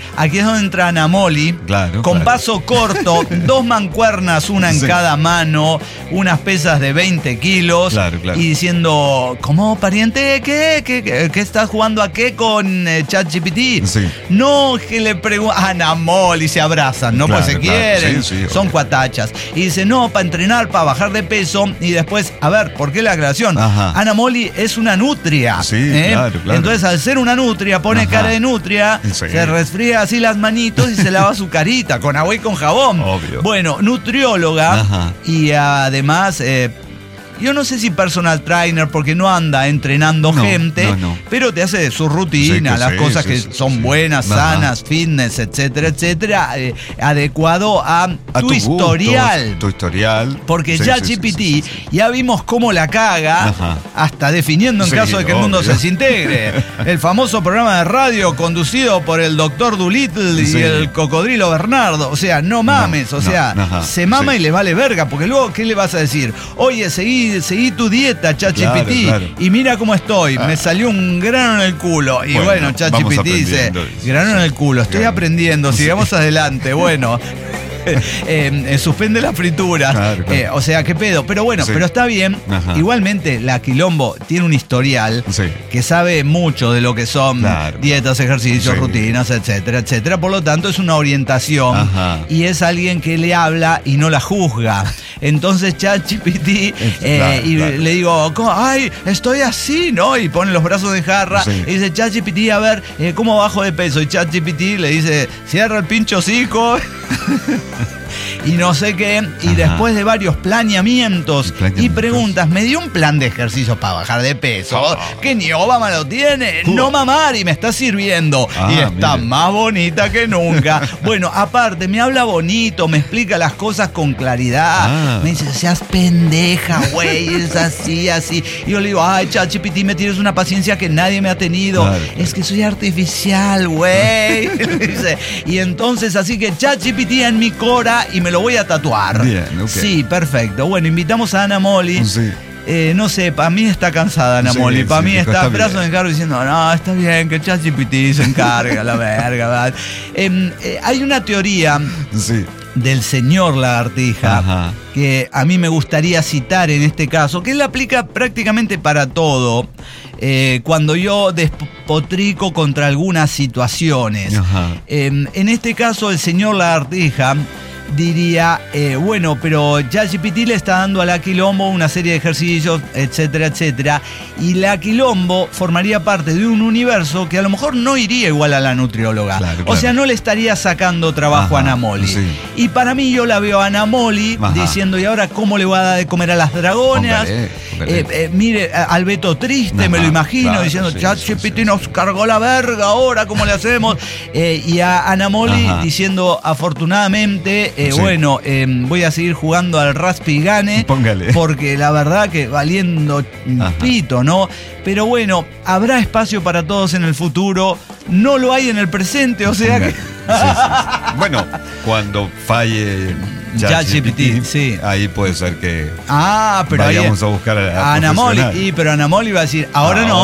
entra Ana Moli, con paso corto, 2 mancuernas, una en cada mano, unas pesas de 20 kilos, y diciendo, ¿cómo, pariente? ¿Qué estás jugando a qué con ChatGPT? No, que le pregunta Ana Moli, se abrazan, ¿no? Pues se quieren, son cuatachas. Y dice, no, para entrenar, para bajar de peso. Y después, a ver, ¿por qué la aclaración? Ana Moli es una nutria. Entonces, al ser una nutria, pone cara de nutria, se resfría así las manitos y se lava su carita con agua y con jabón. Obvio. Bueno, nutrióloga y además... yo no sé si personal trainer, porque no anda entrenando gente, pero te hace su rutina, las cosas que son buenas, sanas, fitness, etcétera, etcétera, adecuado a tu historial. Tu historial. Porque ya GPT, ya vimos cómo la caga, hasta definiendo en caso de que el mundo se desintegre. El famoso programa de radio conducido por el Dr. Dolittle y el Cocodrilo Bernardo. O sea, no mames, se mama y le vale verga, porque luego, ¿qué le vas a decir? Oye, seguí tu dieta, ChatGPT, y mira cómo estoy, me salió un grano en el culo. Y bueno, ChatGPT dice, grano en el culo, estoy aprendiendo, sigamos adelante. Bueno, suspende las frituras. O sea, qué pedo. Pero bueno, pero está bien. Igualmente, la Quilombo tiene un historial que sabe mucho de lo que son dietas, ejercicios, rutinas, etcétera, etcétera. Por lo tanto, es una orientación y es alguien que le habla y no la juzga. Entonces, ChatGPT y le digo, ay, estoy así, ¿no? Y pone los brazos de jarra y dice, ChatGPT, a ver, ¿cómo bajo de peso? Y ChatGPT le dice, cierra el pincho hocico. y no sé qué. Y después de varios planeamientos y preguntas, me dio un plan de ejercicios para bajar de peso. Que ni Obama lo tiene. No mamar, y me está sirviendo. Y está más bonita que nunca. Bueno, aparte, me habla bonito, me explica las cosas con claridad. Me dice, seas pendeja, güey, es así, así. Y yo le digo, ay, ChatGPT, me tienes una paciencia que nadie me ha tenido. Es que soy artificial, güey. Y entonces, así que ChatGPT en mi cora y me lo voy a tatuar. Bien, okay. Sí, perfecto. Bueno, invitamos a Ana Moli. Sí. No sé, para mí está cansada Ana Moli. Para mí está brazo en cargo diciendo, no, está bien, que ChatGPT se encarga, la verga, ¿verdad? Hay una teoría del señor Lagartija que a mí me gustaría citar en este caso, que él aplica prácticamente para todo. Cuando yo despotrico contra algunas situaciones. En este caso, el señor Lagartija diría, bueno, pero ChatGPT le está dando a la Quilombo una serie de ejercicios, etcétera, etcétera, y la Quilombo formaría parte de un universo que a lo mejor no iría igual a la nutrióloga. Claro. O sea, no le estaría sacando trabajo a Ana Moli. Y para mí, yo la veo a Ana Moli diciendo, ¿y ahora cómo le voy a dar de comer a las dragonas? Mire, al Beto Triste, me lo imagino, diciendo, ChatGPT nos cargó la verga, ahora ¿cómo le hacemos? Y a Ana Moli diciendo, afortunadamente, bueno, voy a seguir jugando al Raspi y Gane. Póngale. Porque la verdad que valiendo pito, ¿no? Pero bueno, habrá espacio para todos en el futuro. No lo hay en el presente, o sea que... Bueno, cuando falle ChatGPT, ahí puede ser que pero vayamos a buscar a Ana Moli. Pero Ana Moli va a decir, ahora no.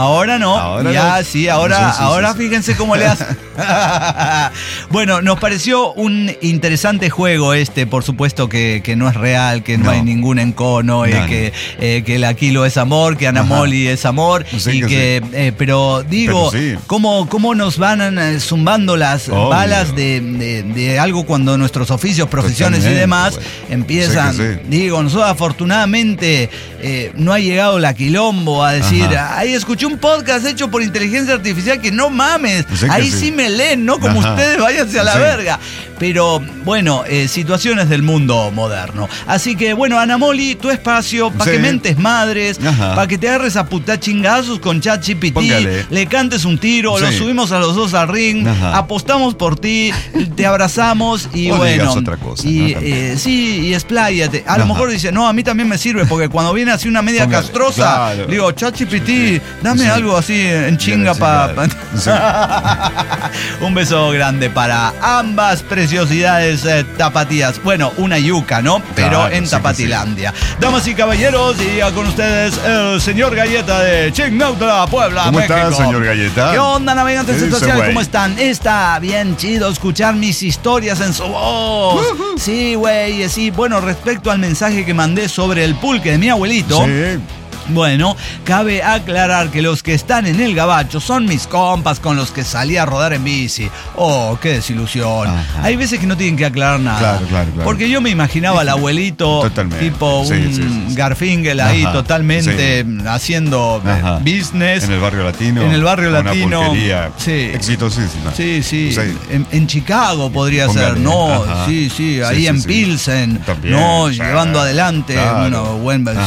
Ahora fíjense cómo le hace. Bueno, nos pareció un interesante juego por supuesto que no es real, que no hay ningún encono, que el Aquilo es amor, que Ana Moli es amor, pero digo, ¿cómo nos van zumbando las balas de algo cuando nuestros oficios, profesiones y demás empiezan? Digo, nosotros afortunadamente no ha llegado la Quilombo a decir, ahí escuché un podcast hecho por inteligencia artificial, que no mames, ahí sí me leen, no como ustedes, váyanse a la verga. Pero bueno, situaciones del mundo moderno. Así que bueno, Ana Moli, tu espacio para que mentes madres, para que te agarres a puta chingazos con ChatGPT, le cantes un tiro, lo subimos a los dos al ring, apostamos por ti, te abrazamos y bueno, otra cosa, y expláyate. A lo mejor dice, no, a mí también me sirve, porque cuando viene así una media castrosa, digo, ChatGPT, dame algo así en chinga para... Un beso grande para ambas preciosidades tapatías. Bueno, una yuca, ¿no? Pero en Tapatilandia. Damas y caballeros, y con ustedes el señor Galleta de Chignautla, Puebla, ¿Cómo México. estás, señor Galleta? ¿Qué onda, navegantes espaciales? ¿Cómo están? Está bien chido escuchar mis historias en su voz. Sí, güey, sí. Bueno, respecto al mensaje que mandé sobre el pulque de mi abuelito. Bueno, cabe aclarar que los que están en el gabacho son mis compas con los que salí a rodar en bici. Oh, qué desilusión. Hay veces que no tienen que aclarar nada. Claro. Porque yo me imaginaba al abuelito tipo un Garfinkel ahí totalmente haciendo business. En el barrio latino. Una pulquería exitosísima. Sí. En Chicago podría ser. No, ahí en Pilsen. También, llevando adelante. Bueno,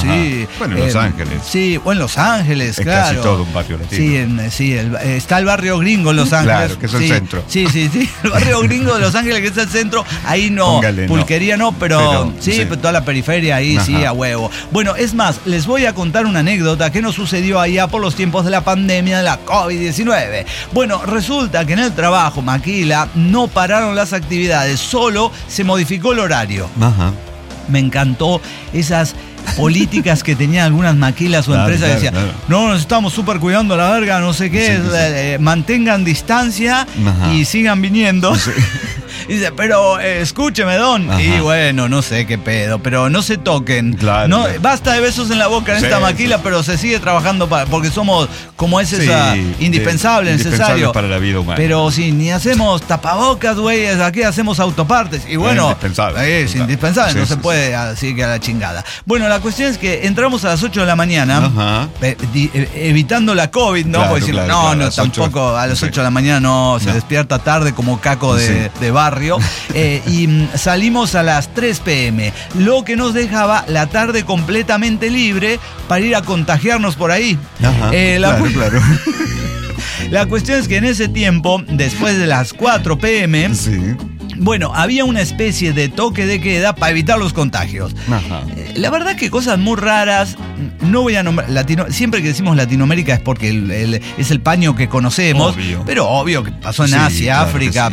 en Los Ángeles. Sí, o en Los Ángeles, claro. Casi todo un barrio latino. Está el barrio gringo en Los Ángeles. Claro, que es el centro. Sí. El barrio gringo de Los Ángeles, que es el centro. Ahí no. Pulquería no, pero toda la periferia ahí a huevo. Bueno, es más, les voy a contar una anécdota que nos sucedió allá por los tiempos de la pandemia de la COVID-19. Bueno, resulta que en el trabajo, Maquila, no pararon las actividades, solo se modificó el horario. Me encantó esas políticas que tenían algunas maquilas o empresas que decían, no, nos estamos súper cuidando la verga, no sé qué, mantengan distancia y sigan viniendo. Dice, pero escúcheme, don. Y bueno, no sé qué pedo, pero no se toquen. Basta de besos en la boca en esta maquila, pero se sigue trabajando porque somos, como es esa, indispensable, necesario para la vida humana. Pero si ni hacemos tapabocas, güey, aquí hacemos autopartes. Y bueno, es indispensable, no se puede, así que a la chingada. Bueno, la cuestión es que entramos a las 8 de la mañana, evitando la COVID, ¿no? Porque tampoco a las 8 de la mañana se despierta tarde como caco de barrio. barrio, y salimos a las 3 p.m., lo que nos dejaba la tarde completamente libre para ir a contagiarnos por ahí. Ajá, claro. La cuestión es que en ese tiempo, después de las 4 p.m., sí. Bueno, había una especie de toque de queda para evitar los contagios. Ajá. La verdad que cosas muy raras, no voy a nombrar, siempre que decimos Latinoamérica es porque es el paño que conocemos, obvio. Pero obvio que pasó en Asia, claro, África,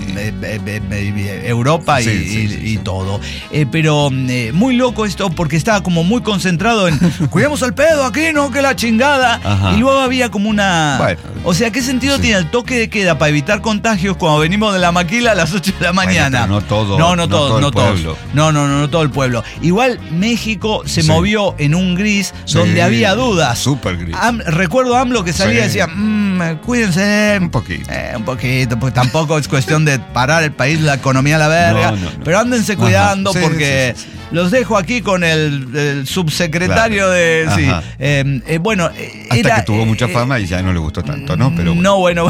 Europa y todo. Pero muy loco esto porque estaba como muy concentrado en cuidemos al pedo aquí, no que la chingada. Ajá. Y luego había como una... Bueno, o sea, ¿qué sentido tiene el toque de queda para evitar contagios cuando venimos de la maquila a las 8 de la mañana? Bueno, no todo. No todo el pueblo. Igual México se movió en un gris donde había dudas. Súper gris. Recuerdo a AMLO que salía y decía, cuídense. Un poquito, pues tampoco es cuestión de parar el país, la economía a la verga. No. Pero ándense cuidando porque los dejo aquí con el subsecretario de... bueno, hasta que tuvo mucha fama y ya no le gustó tanto, ¿no? Pero no, bueno,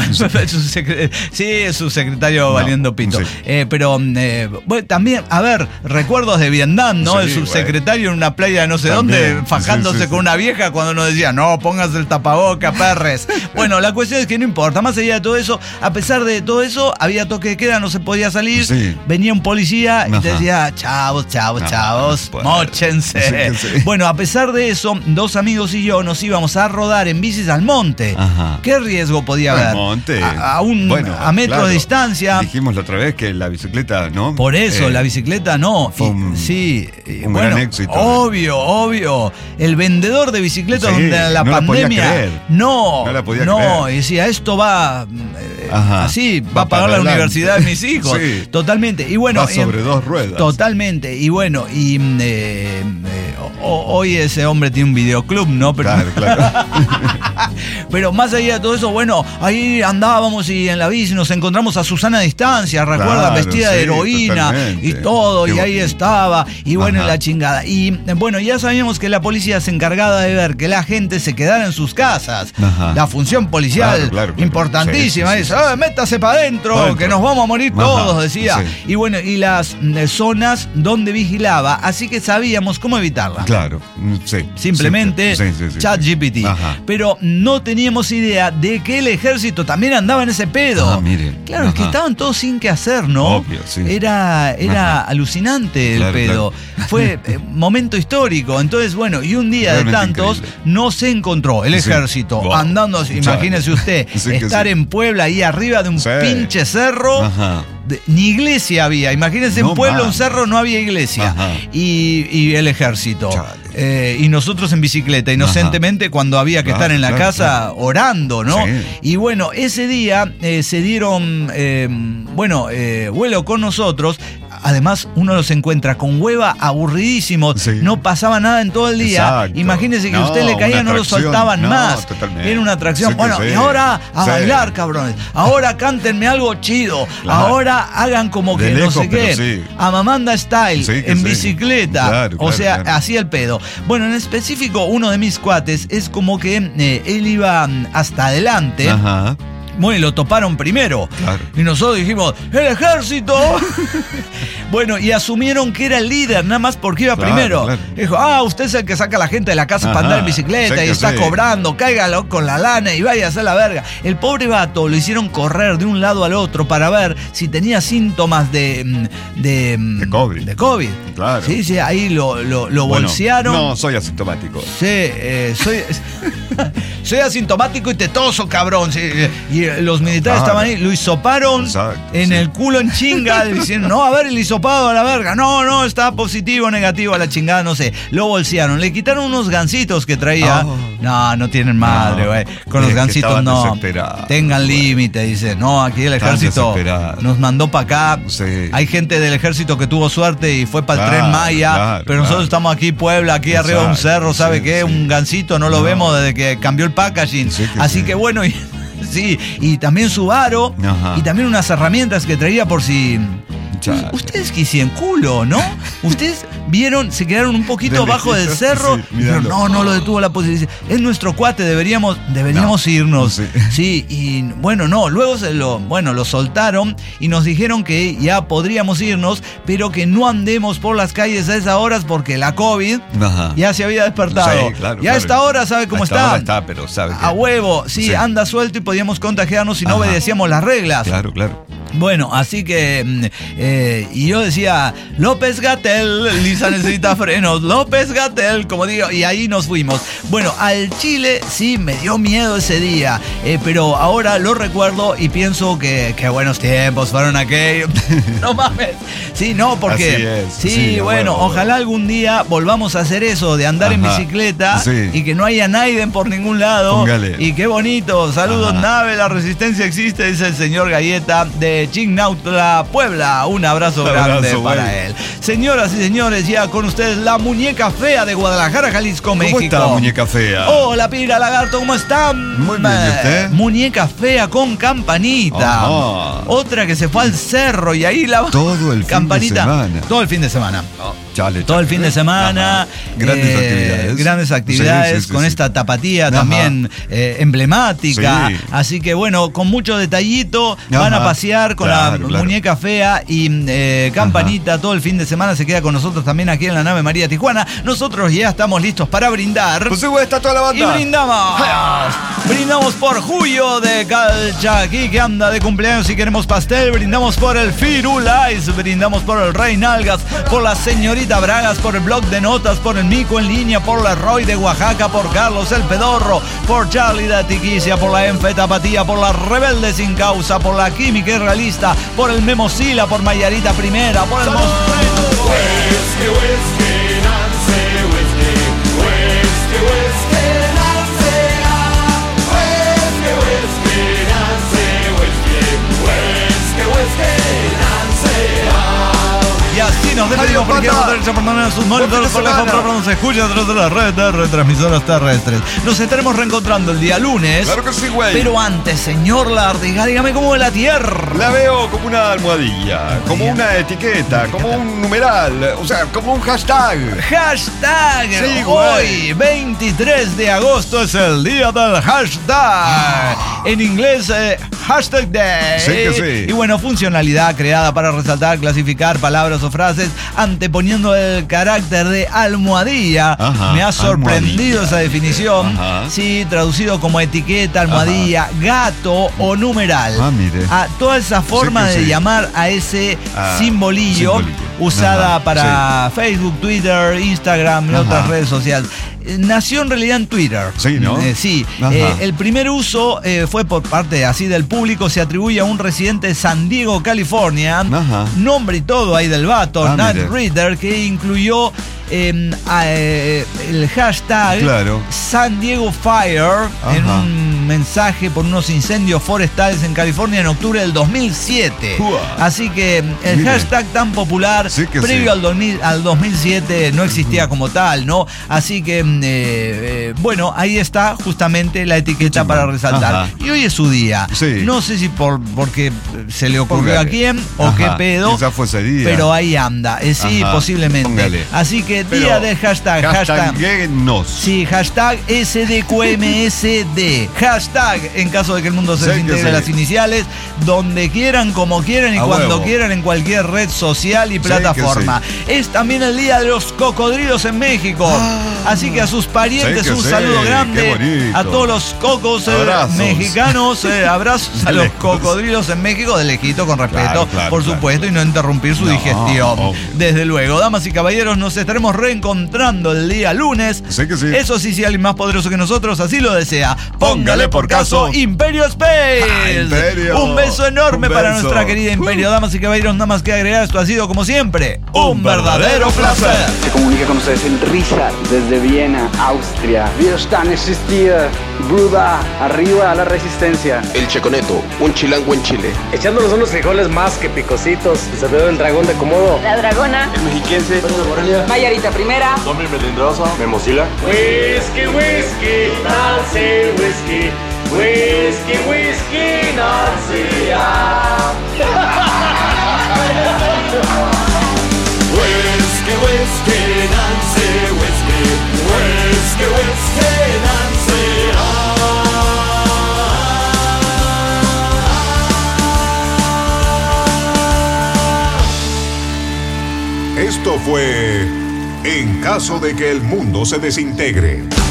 es subsecretario valiendo pito. Sí. Pero bueno, también, a ver, recuerdos de Vietnam, ¿no? Sí, el subsecretario en una playa de no sé dónde, fajándose con una vieja cuando nos decía, no, póngase el tapaboca, perres. Bueno, la cuestión es que no importa, más allá de todo eso, a pesar de todo eso, había toque de queda, no se podía salir, venía un policía y te decía, chavos, móchense. Bueno, a pesar de eso, 2 amigos y yo nos íbamos a rodar en bicis al monte. Ajá. ¿Qué riesgo podía haber? Al monte. A metro de distancia. Dijimos la otra vez que la bicicleta, ¿no? Por eso, la bicicleta no. Fue un gran éxito. Obvio. El vendedor de bicicletas donde la pandemia. No la podía creer. Y decía, esto va así, va a pagar la universidad de mis hijos. Sí. Totalmente. Y bueno. Va sobre 2 ruedas. Totalmente. Y bueno, hoy ese hombre tiene un videoclub, ¿no? Pero, claro. Pero más allá de todo eso, bueno, ahí andábamos y en la bici nos encontramos a Susana a distancia, recuerda, vestida de heroína y todo, y ahí estaba, y bueno, la chingada. Y bueno, ya sabíamos que la policía se encargaba de ver que la gente se quedara en sus casas. La función policial, importantísima, es, métase para adentro, que nos vamos a morir todos, decía. Y bueno, y las zonas donde vigilaba, así que sabíamos cómo evitarla. Claro, simplemente ChatGPT. Pero no teníamos idea de que el ejército también andaba en ese pedo. Claro, es que estaban todos sin qué hacer, ¿no? Obvio, sí. Era alucinante el pedo. Fue momento histórico. Entonces, bueno, y un día realmente de tantos increíble. No se encontró el ejército andando, imagínese usted, estar en Puebla ahí arriba de un pinche cerro. Ni iglesia había, imagínense, en Puebla, un cerro, no había iglesia. Y el ejército. Y nosotros en bicicleta, inocentemente, cuando había que estar en la casa orando, ¿no? Y bueno, ese día se dieron, vuelo con nosotros. Además, uno los encuentra con hueva, aburridísimos, no pasaba nada en todo el día. Exacto. Imagínense que a usted le caía, no lo soltaban más. Totalmente. Era una atracción. Y ahora a bailar, cabrones. Ahora cántenme algo chido. Ahora hagan como que lejos, no sé qué. Amamanda Style, en bicicleta. Hacía el pedo. Bueno, en específico, uno de mis cuates es como que él iba hasta adelante. Bueno, y lo toparon primero. Y nosotros dijimos, ¡el ejército! Bueno, y asumieron que era el líder, nada más porque iba primero. Dijo, usted es el que saca a la gente de la casa para andar en bicicleta y está cobrando, cáigalo con la lana y vaya a hacer la verga. El pobre vato lo hicieron correr de un lado al otro para ver si tenía síntomas de COVID. De COVID. Claro. Sí, ahí lo bolsearon. No, soy asintomático. Sí, soy asintomático y tetoso, cabrón. Sí, y los militares estaban ahí, lo hisoparon en el culo en chinga, diciendo, no, a ver, el hisopado a la verga. No, está positivo, negativo a la chingada, no sé. Lo bolsearon, le quitaron unos gancitos que traía. No tienen madre, güey. Con los gancitos no. Tengan límite, dice. No, aquí el ejército nos mandó para acá. Hay gente del ejército que tuvo suerte y fue para el Tren Maya, pero nosotros estamos aquí, Puebla, aquí arriba de un cerro, ¿sabe qué? Un gancito no lo vemos desde que cambió el packaging. Así que bueno, y también su aro y también unas herramientas que traía por si Chale. Ustedes quisieron culo, ¿no? Ustedes vieron, se quedaron un poquito abajo del cerro. Sí, y dijeron, no lo detuvo la policía. Es nuestro cuate, deberíamos irnos. Sí, y bueno, no. Luego lo soltaron y nos dijeron que ya podríamos irnos, pero que no andemos por las calles a esas horas porque la COVID ya se había despertado. Sí, claro, ya a esta hora sabe cómo está. Ahora está, pero sabe que... A huevo, sí, anda suelto y podíamos contagiarnos si no obedecíamos las reglas. Claro. Bueno, así que y yo decía, López-Gatell, Lisa necesita frenos, López-Gatell, como digo, y ahí nos fuimos. Bueno, al Chile sí me dio miedo ese día, pero ahora lo recuerdo y pienso que buenos tiempos fueron aquellos. No mames. Sí, no, porque sí, bueno, ojalá algún día volvamos a hacer eso de andar en bicicleta y que no haya nadie por ningún lado. Póngale. Y qué bonito. Saludos, nave, la resistencia existe, dice el señor Galleta de Chignautla, Puebla. Un abrazo grande para él. Señoras y señores, ya con ustedes la muñeca fea de Guadalajara, Jalisco, México. ¿Cómo está la muñeca fea? Hola, Pira Lagarto, ¿cómo están? Muy bien, ¿y usted? Muñeca fea con campanita. Otra que se fue al cerro y ahí la... Todo el campanita. fin de semana. Todo el fin de semana. Chale. Todo el fin de semana. Grandes actividades con esta tapatía también emblemática. Sí. Así que bueno, con mucho detallito van a pasear con la muñeca fea y campanita todo el fin de semana. Se queda con nosotros también aquí en la nave María Tijuana. Nosotros ya estamos listos para brindar. Pues está toda la banda. Y brindamos. Brindamos por Julio de Calchaquí, que anda de cumpleaños y queremos pastel. Brindamos por el Firulais. Brindamos por el Rey Nalgas, por la señorita Bragas, por el blog de notas, por el Mico en línea, por la Roy de Oaxaca, por Carlos el Pedorro, por Charlie de Tiquicia, por la Enfe Tapatía, por la Rebelde Sin Causa, por la Química Irrealista, por el Memosila, por Mayarita Primera, por el Y así nos despedimos porque quiero derecha por manera sus monitores por lejos, pero se escucha a través de la red de retransmisoras terrestres. Nos estaremos reencontrando el día lunes. Claro que sí, güey. Pero antes, señor Lardiga, dígame cómo ve la Tierra. La veo como una almohadilla, como una etiqueta, como un numeral, o sea, como un hashtag. Hashtag. Sí, hoy, 23 de agosto, es el día del hashtag. En inglés, hashtag day. Sí que sí. Y bueno, funcionalidad creada para resaltar, clasificar palabras o frases anteponiendo el carácter de almohadilla. Me ha sorprendido esa definición. Sí, traducido como etiqueta, almohadilla, gato o numeral. Mire. A toda esa forma de llamar a ese simbolillo usada para Facebook, Twitter, Instagram y otras redes sociales. Nació en realidad en Twitter. Sí, ¿no? Sí. El primer uso fue por parte así del público. Se atribuye a un residente de San Diego, California. Nombre y todo ahí del vato, Nat Reader, que incluyó el hashtag San Diego Fire en un mensaje por unos incendios forestales en California en octubre del 2007. Así que el hashtag tan popular previo al 2007 no existía como tal, ¿no? Así que bueno, ahí está justamente la etiqueta para resaltar. Y hoy es su día. No sé si porque se le ocurrió a quién o qué pedo. Quizás fue ese día. Pero ahí anda. Sí, posiblemente. Póngale. Así que día del hashtag. Sí, hashtag SDQMSD. Hashtag, en caso de que el mundo se desintegre las iniciales, donde quieran, como quieran y cuando quieran, en cualquier red social y plataforma. Es también el día de los cocodrilos en México. Así que a sus parientes un saludo grande. A todos los cocos mexicanos. Abrazos a los cocodrilos en México, de lejito, con respeto, por supuesto, y no interrumpir su digestión. Desde luego, damas y caballeros, nos estaremos reencontrando el día lunes. Eso sí, si alguien más poderoso que nosotros así lo desea, póngale por caso Imperio Space. Un beso enorme para nuestra querida Imperio. Damas y caballeros, nada más que agregar, esto ha sido como siempre un verdadero placer. Se comunica con ustedes el Richard desde Viena, Austria. Widerstand existía. Buda, arriba a la resistencia. El Checoneto, un chilango en Chile. Echándonos unos frijoles más que picositos. El servidor del dragón de Komodo. La dragona. El mexiquense. Mayarita Primera. Tommy Melindrosa. Memosila. Whisky, whisky, Nancy, whisky. Whisky, whisky, Nancy. Esto fue En caso de que el mundo se desintegre.